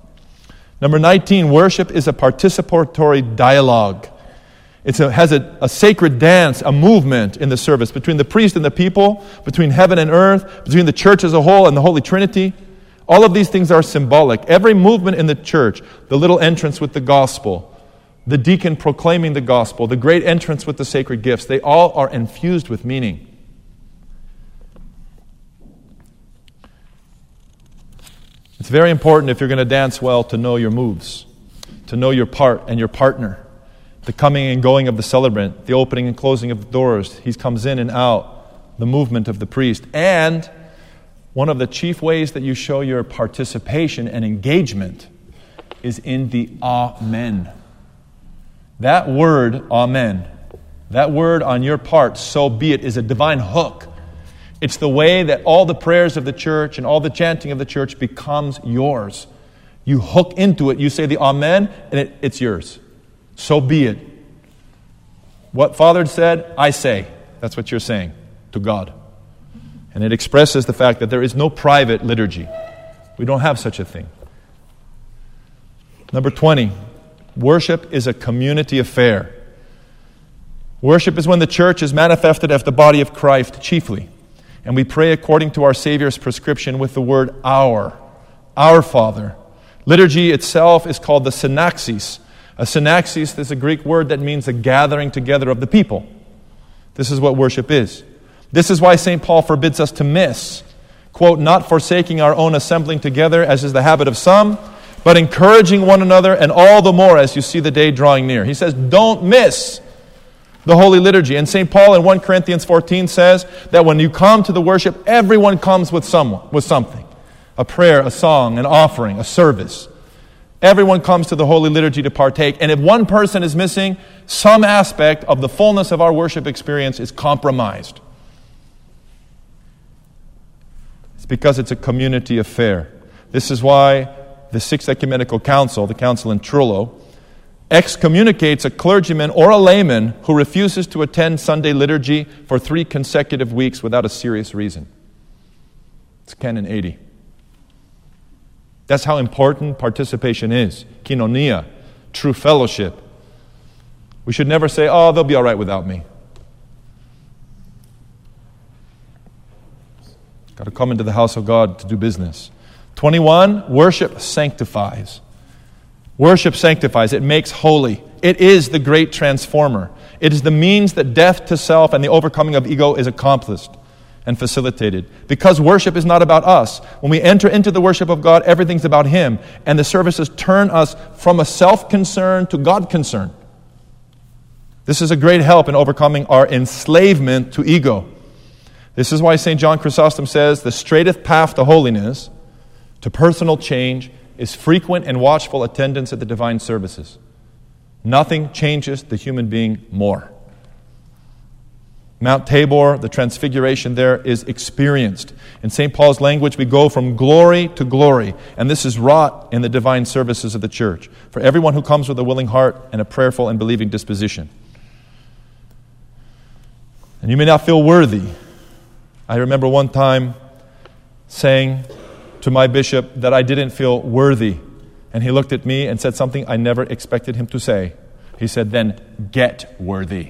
Number 19, worship is a participatory dialogue. It has a sacred dance, a movement in the service between the priest and the people, between heaven and earth, between the church as a whole and the Holy Trinity. All of these things are symbolic. Every movement in the church, the little entrance with the gospel, the deacon proclaiming the gospel, the great entrance with the sacred gifts, they all are infused with meaning. It's very important, if you're going to dance well, to know your moves, to know your part and your partner. The coming and going of the celebrant, the opening and closing of the doors, he comes in and out, the movement of the priest. And one of the chief ways that you show your participation and engagement is in the Amen. That word, Amen, that word on your part, so be it, is a divine hook. It's the way that all the prayers of the church and all the chanting of the church becomes yours. You hook into it, you say the Amen, and it's yours. So be it. What Father said, I say. That's what you're saying to God. And it expresses the fact that there is no private liturgy. We don't have such a thing. Number 20, worship is a community affair. Worship is when the church is manifested as the body of Christ chiefly. And we pray according to our Savior's prescription with the word our Father. Liturgy itself is called the synaxis. A synaxis is a Greek word that means a gathering together of the people. This is what worship is. This is why St. Paul forbids us to miss, quote, not forsaking our own assembling together, as is the habit of some, but encouraging one another, and all the more as you see the day drawing near. He says, don't miss the Holy Liturgy. And St. Paul in 1 Corinthians 14 says that when you come to the worship, everyone comes with something. A prayer, a song, an offering, a service. Everyone comes to the Holy Liturgy to partake. And if one person is missing, some aspect of the fullness of our worship experience is compromised. It's because it's a community affair. This is why the Sixth Ecumenical Council, the council in Trullo, excommunicates a clergyman or a layman who refuses to attend Sunday liturgy for 3 consecutive weeks without a serious reason. It's Canon 80. That's how important participation is. Koinonia, true fellowship. We should never say, oh, they'll be all right without me. Got to come into the house of God to do business. 21, worship sanctifies. Worship sanctifies. It makes holy. It is the great transformer. It is the means that death to self and the overcoming of ego is accomplished and facilitated. Because worship is not about us. When we enter into the worship of God, everything's about Him. And the services turn us from a self-concern to God-concern. This is a great help in overcoming our enslavement to ego. This is why St. John Chrysostom says, the straightest path to holiness, to personal change, is frequent and watchful attendance at the divine services. Nothing changes the human being more. Mount Tabor, the transfiguration there is experienced. In St. Paul's language, we go from glory to glory. And this is wrought in the divine services of the church for everyone who comes with a willing heart and a prayerful and believing disposition. And you may not feel worthy. I remember one time saying to my bishop that I didn't feel worthy. And he looked at me and said something I never expected him to say. He said, then get worthy.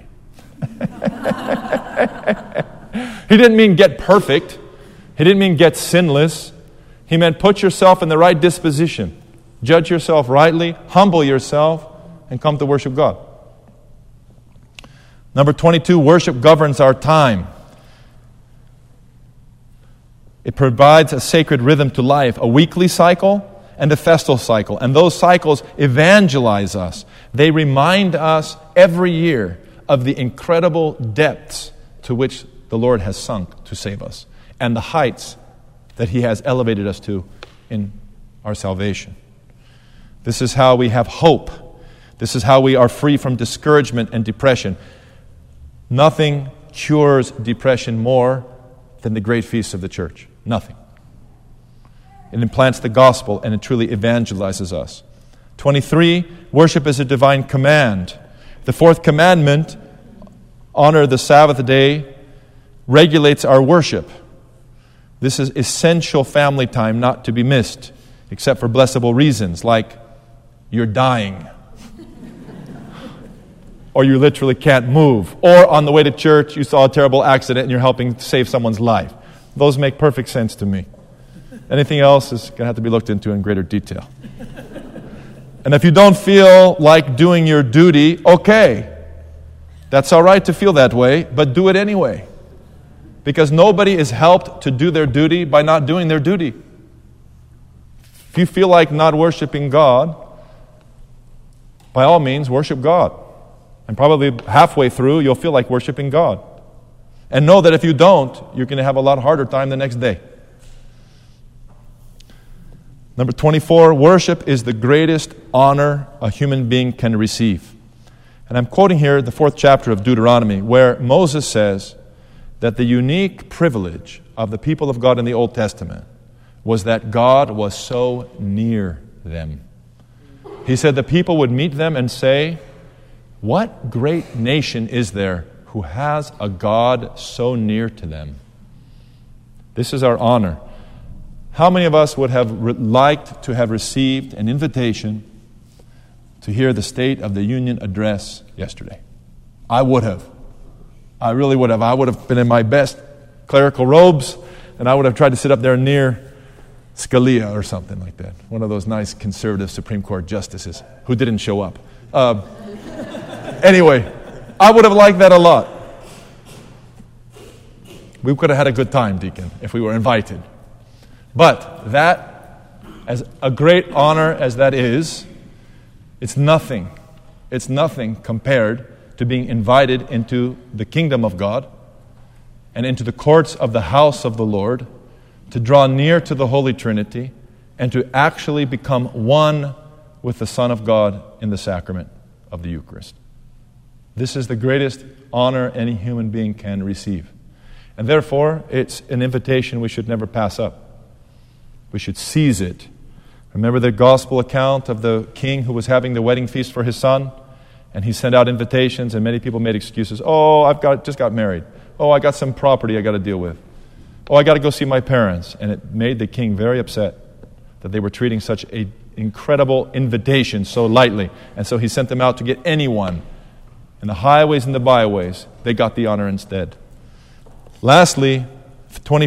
He didn't mean get perfect. He didn't mean get sinless. He meant put yourself in the right disposition. Judge yourself rightly, humble yourself, and come to worship God. Number 22, worship governs our time. It provides a sacred rhythm to life, a weekly cycle and a festal cycle. And those cycles evangelize us. They remind us every year of the incredible depths to which the Lord has sunk to save us and the heights that He has elevated us to in our salvation. This is how we have hope. This is how we are free from discouragement and depression. Nothing cures depression more than the great feasts of the church. Nothing. It implants the gospel and it truly evangelizes us. 23, worship is a divine command. The fourth commandment, honor the Sabbath day, regulates our worship. This is essential family time not to be missed, except for blessable reasons like you're dying, or you literally can't move, or on the way to church you saw a terrible accident and you're helping save someone's life. Those make perfect sense to me. Anything else is going to have to be looked into in greater detail. And if you don't feel like doing your duty, okay. That's all right to feel that way, but do it anyway. Because nobody is helped to do their duty by not doing their duty. If you feel like not worshiping God, by all means, worship God. And probably halfway through, you'll feel like worshiping God. And know that if you don't, you're going to have a lot harder time the next day. Number 24, worship is the greatest honor a human being can receive. And I'm quoting here the 4th chapter of Deuteronomy, where Moses says that the unique privilege of the people of God in the Old Testament was that God was so near them. He said the people would meet them and say, what great nation is there who has a God so near to them? This is our honor. How many of us would have liked to have received an invitation to hear the State of the Union address yesterday? I would have. I really would have. I would have been in my best clerical robes, and I would have tried to sit up there near Scalia or something like that. One of those nice conservative Supreme Court justices who didn't show up. Anyway, I would have liked that a lot. We could have had a good time, Deacon, if we were invited. But that, as a great honor as that is, it's nothing. It's nothing compared to being invited into the kingdom of God and into the courts of the house of the Lord, to draw near to the Holy Trinity and to actually become one with the Son of God in the sacrament of the Eucharist. This is the greatest honor any human being can receive. And therefore, it's an invitation we should never pass up. We should seize it. Remember the gospel account of the king who was having the wedding feast for his son? And he sent out invitations, and many people made excuses. Oh, just got married. Oh, I got some property I got to deal with. Oh, I got to go see my parents. And it made the king very upset that they were treating such an incredible invitation so lightly. And so he sent them out to get anyone. In the highways and the byways, they got the honor instead. Lastly, 25th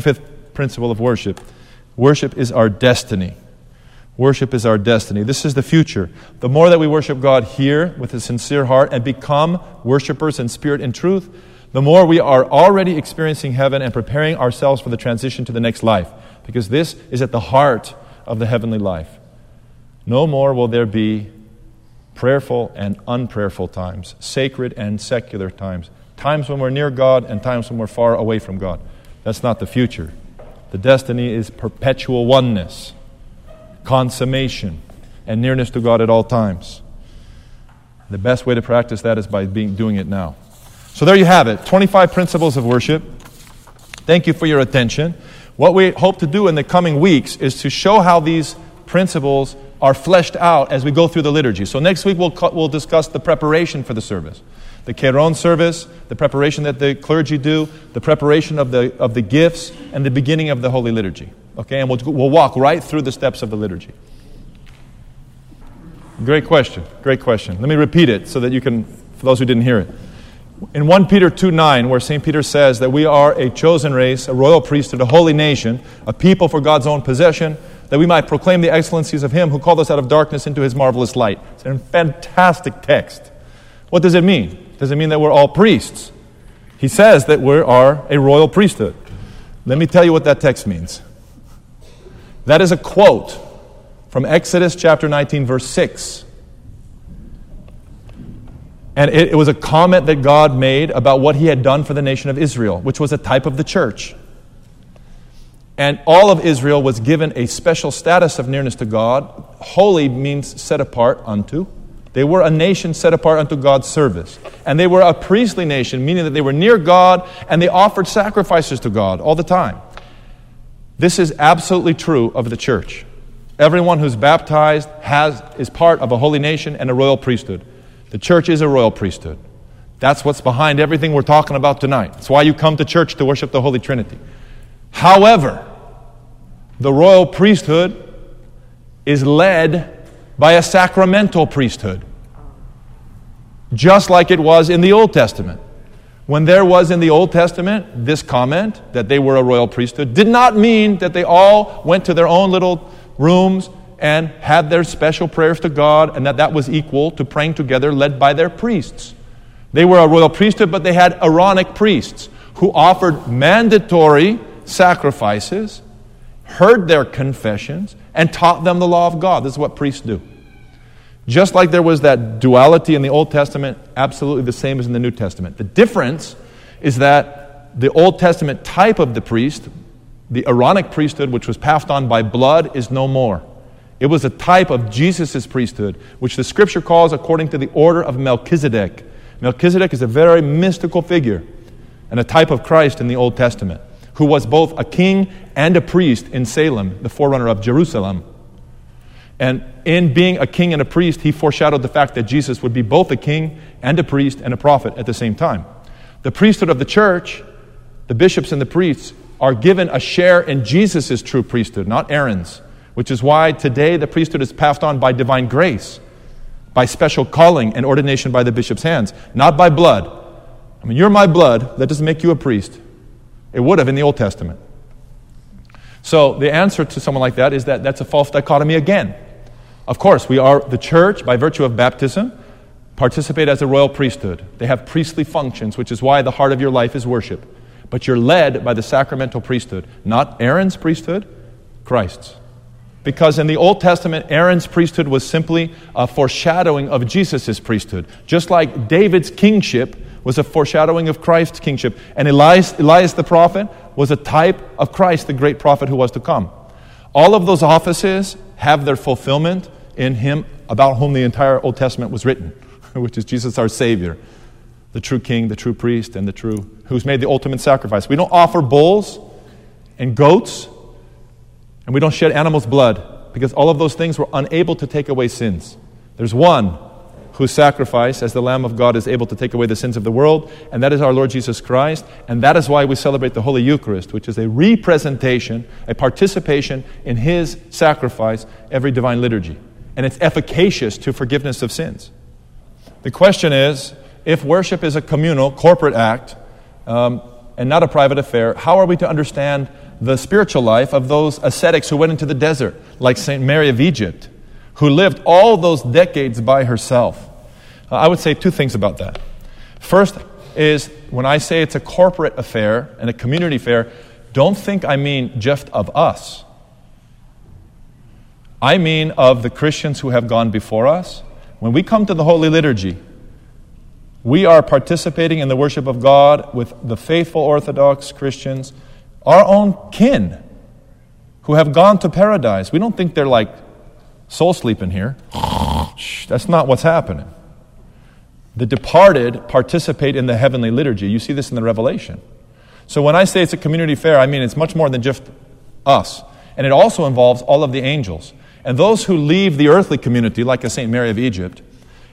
principle of worship. Worship is our destiny. Worship is our destiny. This is the future. The more that we worship God here with a sincere heart and become worshipers in spirit and truth, the more we are already experiencing heaven and preparing ourselves for the transition to the next life, because this is at the heart of the heavenly life. No more will there be prayerful and unprayerful times, sacred and secular times, times when we're near God and times when we're far away from God. That's not the future. The destiny is perpetual oneness, consummation, and nearness to God at all times. The best way to practice that is by doing it now. So there you have it, 25 principles of worship. Thank you for your attention. What we hope to do in the coming weeks is to show how these principles are fleshed out as we go through the liturgy. So next week we'll discuss the preparation for the service. The Keiron service, the preparation that the clergy do, the preparation of the gifts, and the beginning of the Holy Liturgy. Okay, and we'll walk right through the steps of the liturgy. Great question. Let me repeat it so that you can, for those who didn't hear it. In 1 Peter 2:9, where St. Peter says that we are a chosen race, a royal priesthood, a holy nation, a people for God's own possession, that we might proclaim the excellencies of Him who called us out of darkness into His marvelous light. It's a fantastic text. What does it mean? Does it mean that we're all priests? He says that we are a royal priesthood. Let me tell you what that text means. That is a quote from Exodus chapter 19, verse 6. And it was a comment that God made about what He had done for the nation of Israel, which was a type of the church. And all of Israel was given a special status of nearness to God. Holy means set apart unto. They were a nation set apart unto God's service. And they were a priestly nation, meaning that they were near God and they offered sacrifices to God all the time. This is absolutely true of the church. Everyone who's baptized is part of a holy nation and a royal priesthood. The church is a royal priesthood. That's what's behind everything we're talking about tonight. That's why you come to church, to worship the Holy Trinity. However, the royal priesthood is led by a sacramental priesthood, just like it was in the Old Testament. When there was in the Old Testament this comment that they were a royal priesthood, did not mean that they all went to their own little rooms and had their special prayers to God, and that was equal to praying together led by their priests. They were a royal priesthood, but they had Aaronic priests who offered mandatory sacrifices, heard their confessions, and taught them the law of God. This is what priests do. Just like there was that duality in the Old Testament, absolutely the same as in the New Testament. The difference is that the Old Testament type of the priest, the Aaronic priesthood, which was passed on by blood, is no more. It was a type of Jesus' priesthood, which the Scripture calls according to the order of Melchizedek. Melchizedek is a very mystical figure and a type of Christ in the Old Testament, who was both a king and a priest in Salem, the forerunner of Jerusalem. And in being a king and a priest, he foreshadowed the fact that Jesus would be both a king and a priest and a prophet at the same time. The priesthood of the church, the bishops and the priests, are given a share in Jesus' true priesthood, not Aaron's, which is why today the priesthood is passed on by divine grace, by special calling and ordination by the bishop's hands, not by blood. I mean, you're my blood, that doesn't make you a priest. It would have in the Old Testament. So the answer to someone like that is that that's a false dichotomy again. Of course, we are the church, by virtue of baptism, participate as a royal priesthood. They have priestly functions, which is why the heart of your life is worship. But you're led by the sacramental priesthood, not Aaron's priesthood, Christ's. Because in the Old Testament, Aaron's priesthood was simply a foreshadowing of Jesus' priesthood. Just like David's kingship was a foreshadowing of Christ's kingship. And Elias the prophet was a type of Christ, the great prophet who was to come. All of those offices have their fulfillment in Him about whom the entire Old Testament was written, which is Jesus our Savior, the true King, the true priest, and who's made the ultimate sacrifice. We don't offer bulls and goats, and we don't shed animals' blood, because all of those things were unable to take away sins. There's one whose sacrifice as the Lamb of God is able to take away the sins of the world, and that is our Lord Jesus Christ. And that is why we celebrate the Holy Eucharist, which is a representation, a participation in His sacrifice every divine liturgy. And it's efficacious to forgiveness of sins. The question is, if worship is a communal, corporate act, and not a private affair, how are we to understand the spiritual life of those ascetics who went into the desert, like St. Mary of Egypt, who lived all those decades by herself. I would say two things about that. First is, when I say it's a corporate affair and a community affair, don't think I mean just of us. I mean of the Christians who have gone before us. When we come to the Holy Liturgy, we are participating in the worship of God with the faithful Orthodox Christians, our own kin, who have gone to paradise. We don't think they're like soul sleeping here. That's not what's happening. The departed participate in the heavenly liturgy. You see this in the Revelation. So when I say it's a community fair, I mean it's much more than just us. And it also involves all of the angels. And those who leave the earthly community, like a St. Mary of Egypt,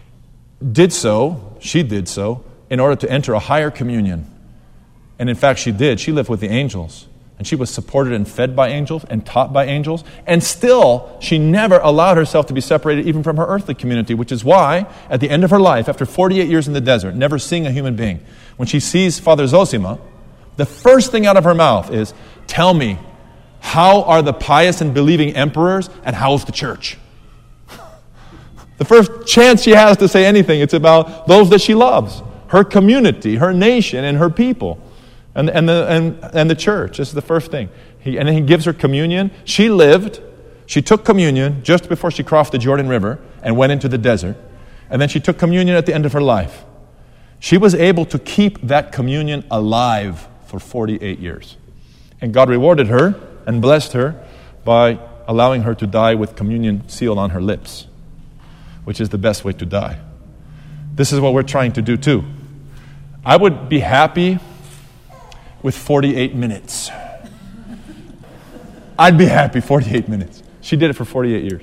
she did so, in order to enter a higher communion. And in fact, she did. She lived with the angels. And she was supported and fed by angels and taught by angels. And still, she never allowed herself to be separated even from her earthly community, which is why, at the end of her life, after 48 years in the desert, never seeing a human being, when she sees Father Zosima, the first thing out of her mouth is, "Tell me, how are the pious and believing emperors, and how's the church?" The first chance she has to say anything, it's about those that she loves, her community, her nation, and her people. And the church. This is the first thing. And then he gives her communion. She took communion just before she crossed the Jordan River and went into the desert. And then she took communion at the end of her life. She was able to keep that communion alive for 48 years. And God rewarded her and blessed her by allowing her to die with communion sealed on her lips, which is the best way to die. This is what we're trying to do too. I would be happy with 48 minutes. I'd be happy 48 minutes. She did it for 48 years.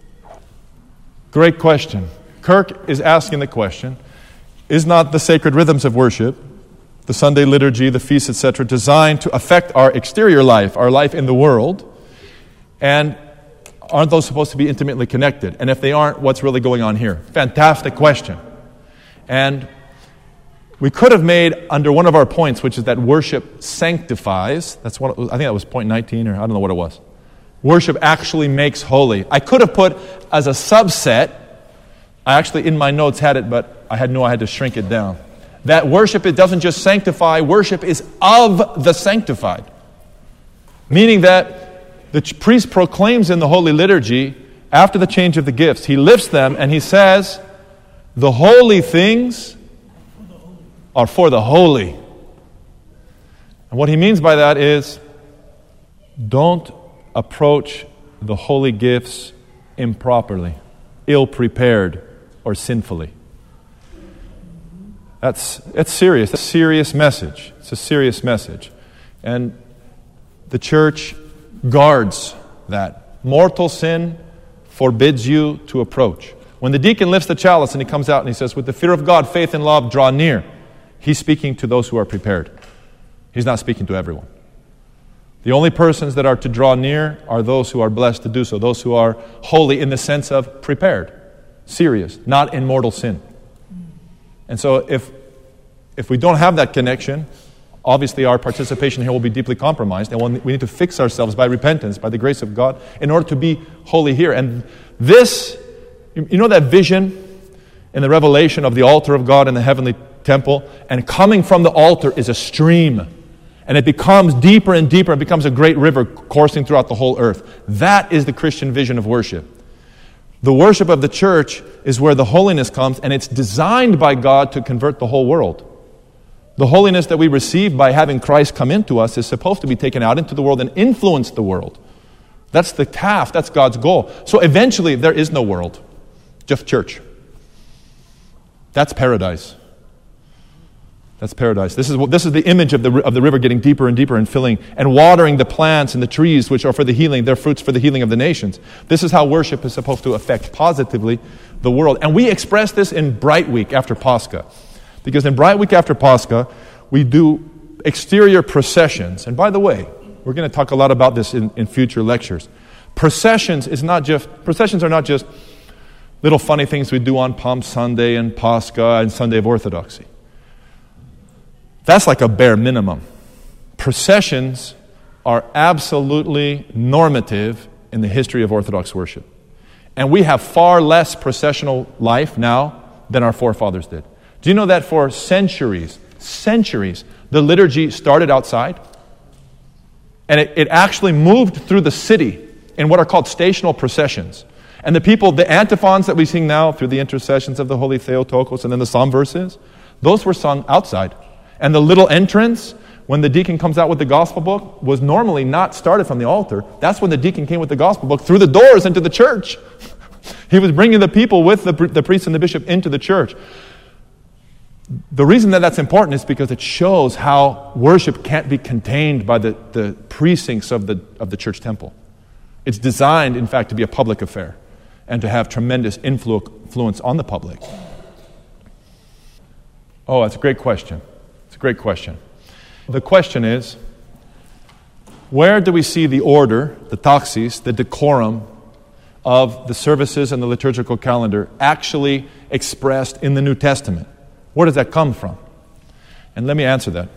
Great question. Kirk is asking the question, is not the sacred rhythms of worship, the Sunday liturgy, the feasts, etc., designed to affect our exterior life, our life in the world? And aren't those supposed to be intimately connected? And if they aren't, what's really going on here? Fantastic question. And we could have made under one of our points, which is that worship sanctifies. That's one. I think that was point 19, or I don't know what it was. Worship actually makes holy. I could have put as a subset. I actually in my notes had it, but I had to shrink it down. That worship, it doesn't just sanctify. Worship is of the sanctified, meaning that the priest proclaims in the Holy Liturgy after the change of the gifts. He lifts them and he says, "The holy things are for the holy." And what he means by that is, don't approach the holy gifts improperly, ill-prepared, or sinfully. That's serious. That's a serious message. It's a serious message. And the church guards that. Mortal sin forbids you to approach. When the deacon lifts the chalice and he comes out and he says, "With the fear of God, faith and love, draw near," he's speaking to those who are prepared. He's not speaking to everyone. The only persons that are to draw near are those who are blessed to do so, those who are holy in the sense of prepared, serious, not in mortal sin. And so if we don't have that connection, obviously our participation here will be deeply compromised, and we need to fix ourselves by repentance, by the grace of God, in order to be holy here. And this, you know that vision in the Revelation of the altar of God in the heavenly temple, and coming from the altar is a stream, and it becomes deeper and deeper. It becomes a great river coursing throughout the whole earth. That is the Christian vision of worship. The worship of the church is where the holiness comes, and it's designed by God to convert the whole world. The holiness that we receive by having Christ come into us is supposed to be taken out into the world and influence the world. That's the task. That's God's goal. So eventually there is no world, just church. That's paradise. That's paradise. This is the image of the river getting deeper and deeper and filling and watering the plants and the trees, which are for the healing, their fruits for the healing of the nations. This is how worship is supposed to affect positively the world. And we express this in Bright Week after Pascha. Because in Bright Week after Pascha, we do exterior processions. And by the way, we're going to talk a lot about this in future lectures. Processions are not just little funny things we do on Palm Sunday and Pascha and Sunday of Orthodoxy. That's like a bare minimum. Processions are absolutely normative in the history of Orthodox worship. And we have far less processional life now than our forefathers did. Do you know that for centuries, the liturgy started outside? And it actually moved through the city in what are called stational processions. And the antiphons that we sing now through the intercessions of the Holy Theotokos and then the psalm verses, those were sung outside. And the little entrance, when the deacon comes out with the gospel book, was normally not started from the altar. That's when the deacon came with the gospel book through the doors into the church. He was bringing the people with the priest and the bishop into the church. The reason that that's important is because it shows how worship can't be contained by the precincts of the church temple. It's designed, in fact, to be a public affair and to have tremendous influence on the public. Oh, that's a great question. It's a great question. The question is, where do we see the order, the taxis, the decorum of the services and the liturgical calendar actually expressed in the New Testament? Where does that come from? And let me answer that.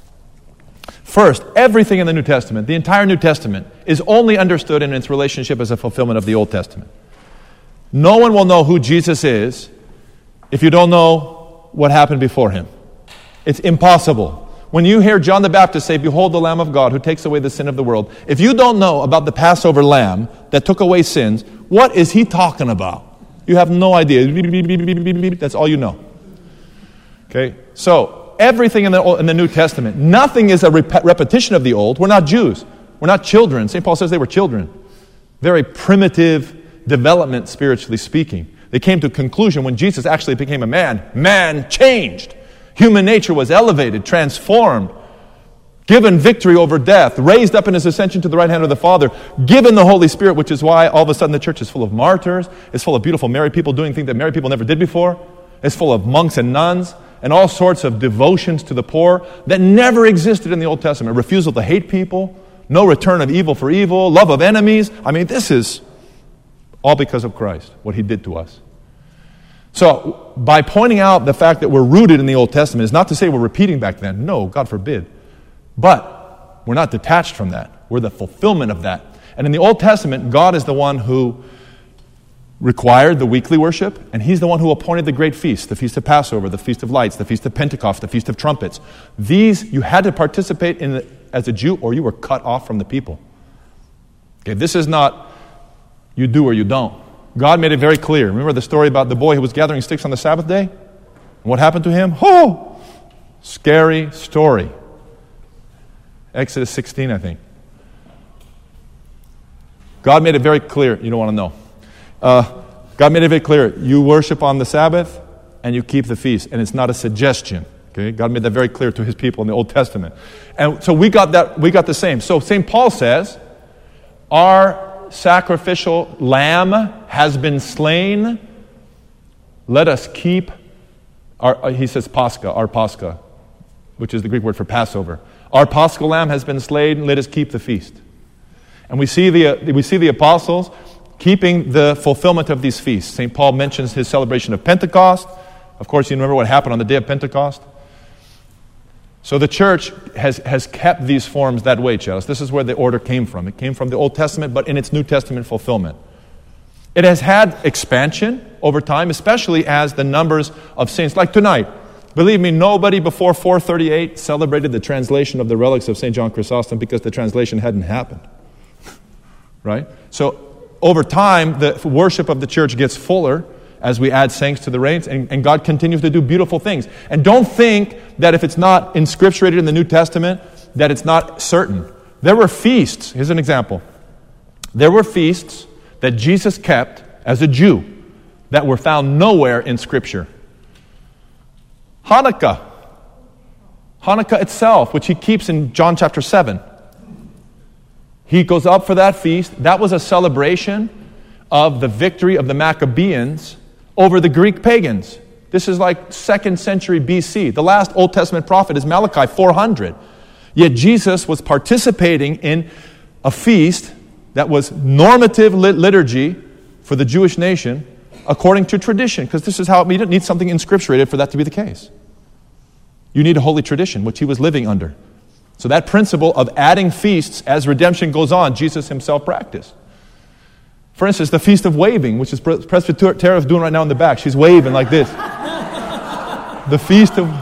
First, everything in the New Testament, the entire New Testament, is only understood in its relationship as a fulfillment of the Old Testament. No one will know who Jesus is if you don't know what happened before him. It's impossible. When you hear John the Baptist say, "Behold the Lamb of God who takes away the sin of the world," if you don't know about the Passover lamb that took away sins, what is he talking about? You have no idea. That's all you know. Okay? So, everything in the New Testament, nothing is a repetition of the Old. We're not Jews. We're not children. St. Paul says they were children. Very primitive development, spiritually speaking. They came to a conclusion when Jesus actually became a man. Man changed. Human nature was elevated, transformed, given victory over death, raised up in his ascension to the right hand of the Father, given the Holy Spirit, which is why all of a sudden the church is full of martyrs, it's full of beautiful married people doing things that married people never did before. It's full of monks and nuns and all sorts of devotions to the poor that never existed in the Old Testament. Refusal to hate people, no return of evil for evil, love of enemies. I mean, this is all because of Christ, what he did to us. So, by pointing out the fact that we're rooted in the Old Testament is not to say we're repeating back then. No, God forbid. But we're not detached from that. We're the fulfillment of that. And in the Old Testament, God is the one who required the weekly worship, and he's the one who appointed the great feasts, the Feast of Passover, the Feast of Lights, the Feast of Pentecost, the Feast of Trumpets. These, you had to participate in as a Jew, or you were cut off from the people. Okay, this is not you do or you don't. God made it very clear. Remember the story about the boy who was gathering sticks on the Sabbath day? And what happened to him? Oh, scary story. Exodus 16, I think. God made it very clear. You don't want to know. God made it very clear. You worship on the Sabbath and you keep the feast. And it's not a suggestion. Okay? God made that very clear to his people in the Old Testament. And so we got the same. So St. Paul says, our sacrificial lamb has been slain. Let us keep he says Pascha, our Pascha, which is the Greek word for Passover. Our Paschal lamb has been slain. Let us keep the feast. And we see the apostles keeping the fulfillment of these feasts. St. Paul mentions his celebration of Pentecost. Of course, you remember what happened on the day of Pentecost. So the church has kept these forms that way, Chalice. This is where the order came from. It came from the Old Testament, but in its New Testament fulfillment. It has had expansion over time, especially as the numbers of saints, like tonight. Believe me, nobody before 438 celebrated the translation of the relics of St. John Chrysostom because the translation hadn't happened. Right? So over time, the worship of the church gets fuller as we add saints to the reigns, and God continues to do beautiful things. And don't think that if it's not inscripturated in the New Testament, that it's not certain. There were feasts. Here's an example. There were feasts that Jesus kept as a Jew that were found nowhere in Scripture. Hanukkah itself, which he keeps in John chapter 7. He goes up for that feast. That was a celebration of the victory of the Maccabeans over the Greek pagans. This is like 2nd century BC. The last Old Testament prophet is Malachi, 400. Yet Jesus was participating in a feast that was normative liturgy for the Jewish nation according to tradition, because this is how you don't need something inscripturated for that to be the case. You need a holy tradition, which he was living under. So that principle of adding feasts as redemption goes on, Jesus himself practiced. For instance, the Feast of Waving, which is Presbyter Tara's doing right now in the back. She's waving like this. The Feast of...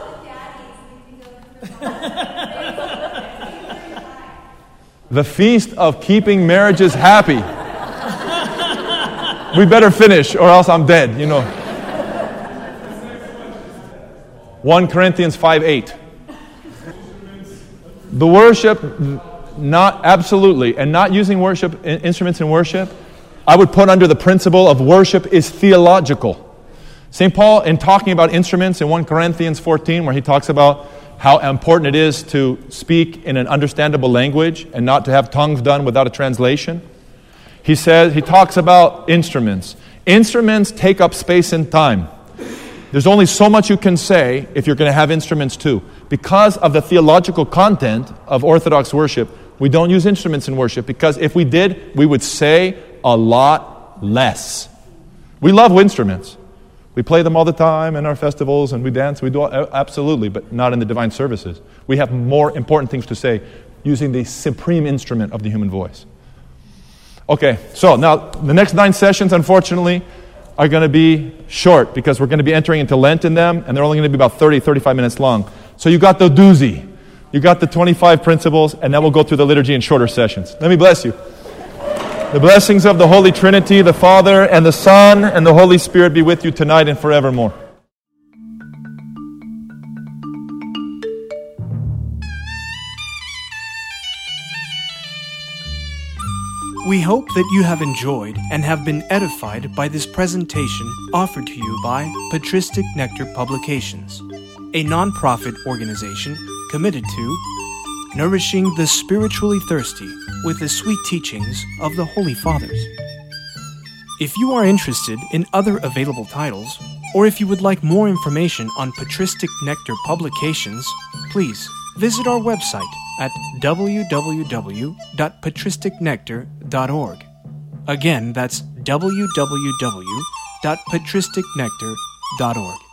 The Feast of Keeping Marriages Happy. We better finish or else I'm dead, 1 Corinthians 5:8. The worship, not absolutely, and not using worship instruments in worship, I would put under the principle of worship is theological. St. Paul, in talking about instruments in 1 Corinthians 14, where he talks about how important it is to speak in an understandable language and not to have tongues done without a translation, he talks about instruments. Instruments take up space and time. There's only so much you can say if you're going to have instruments too. Because of the theological content of Orthodox worship, we don't use instruments in worship, because if we did, we would say a lot less. We love instruments. We play them all the time in our festivals and we dance. We do absolutely, but not in the divine services. We have more important things to say using the supreme instrument of the human voice. Okay, so now the next 9 sessions, unfortunately, are going to be short because we're going to be entering into Lent in them, and they're only going to be about 35 minutes long. So you got the doozy. You got the 25 principles, and then we'll go through the liturgy in shorter sessions. Let me bless you. The blessings of the Holy Trinity, the Father, and the Son, and the Holy Spirit be with you tonight and forevermore. We hope that you have enjoyed and have been edified by this presentation offered to you by Patristic Nectar Publications, a non-profit organization committed to nourishing the spiritually thirsty with the sweet teachings of the Holy Fathers. If you are interested in other available titles, or if you would like more information on Patristic Nectar Publications, please visit our website at www.patristicnectar.org. Again, that's www.patristicnectar.org.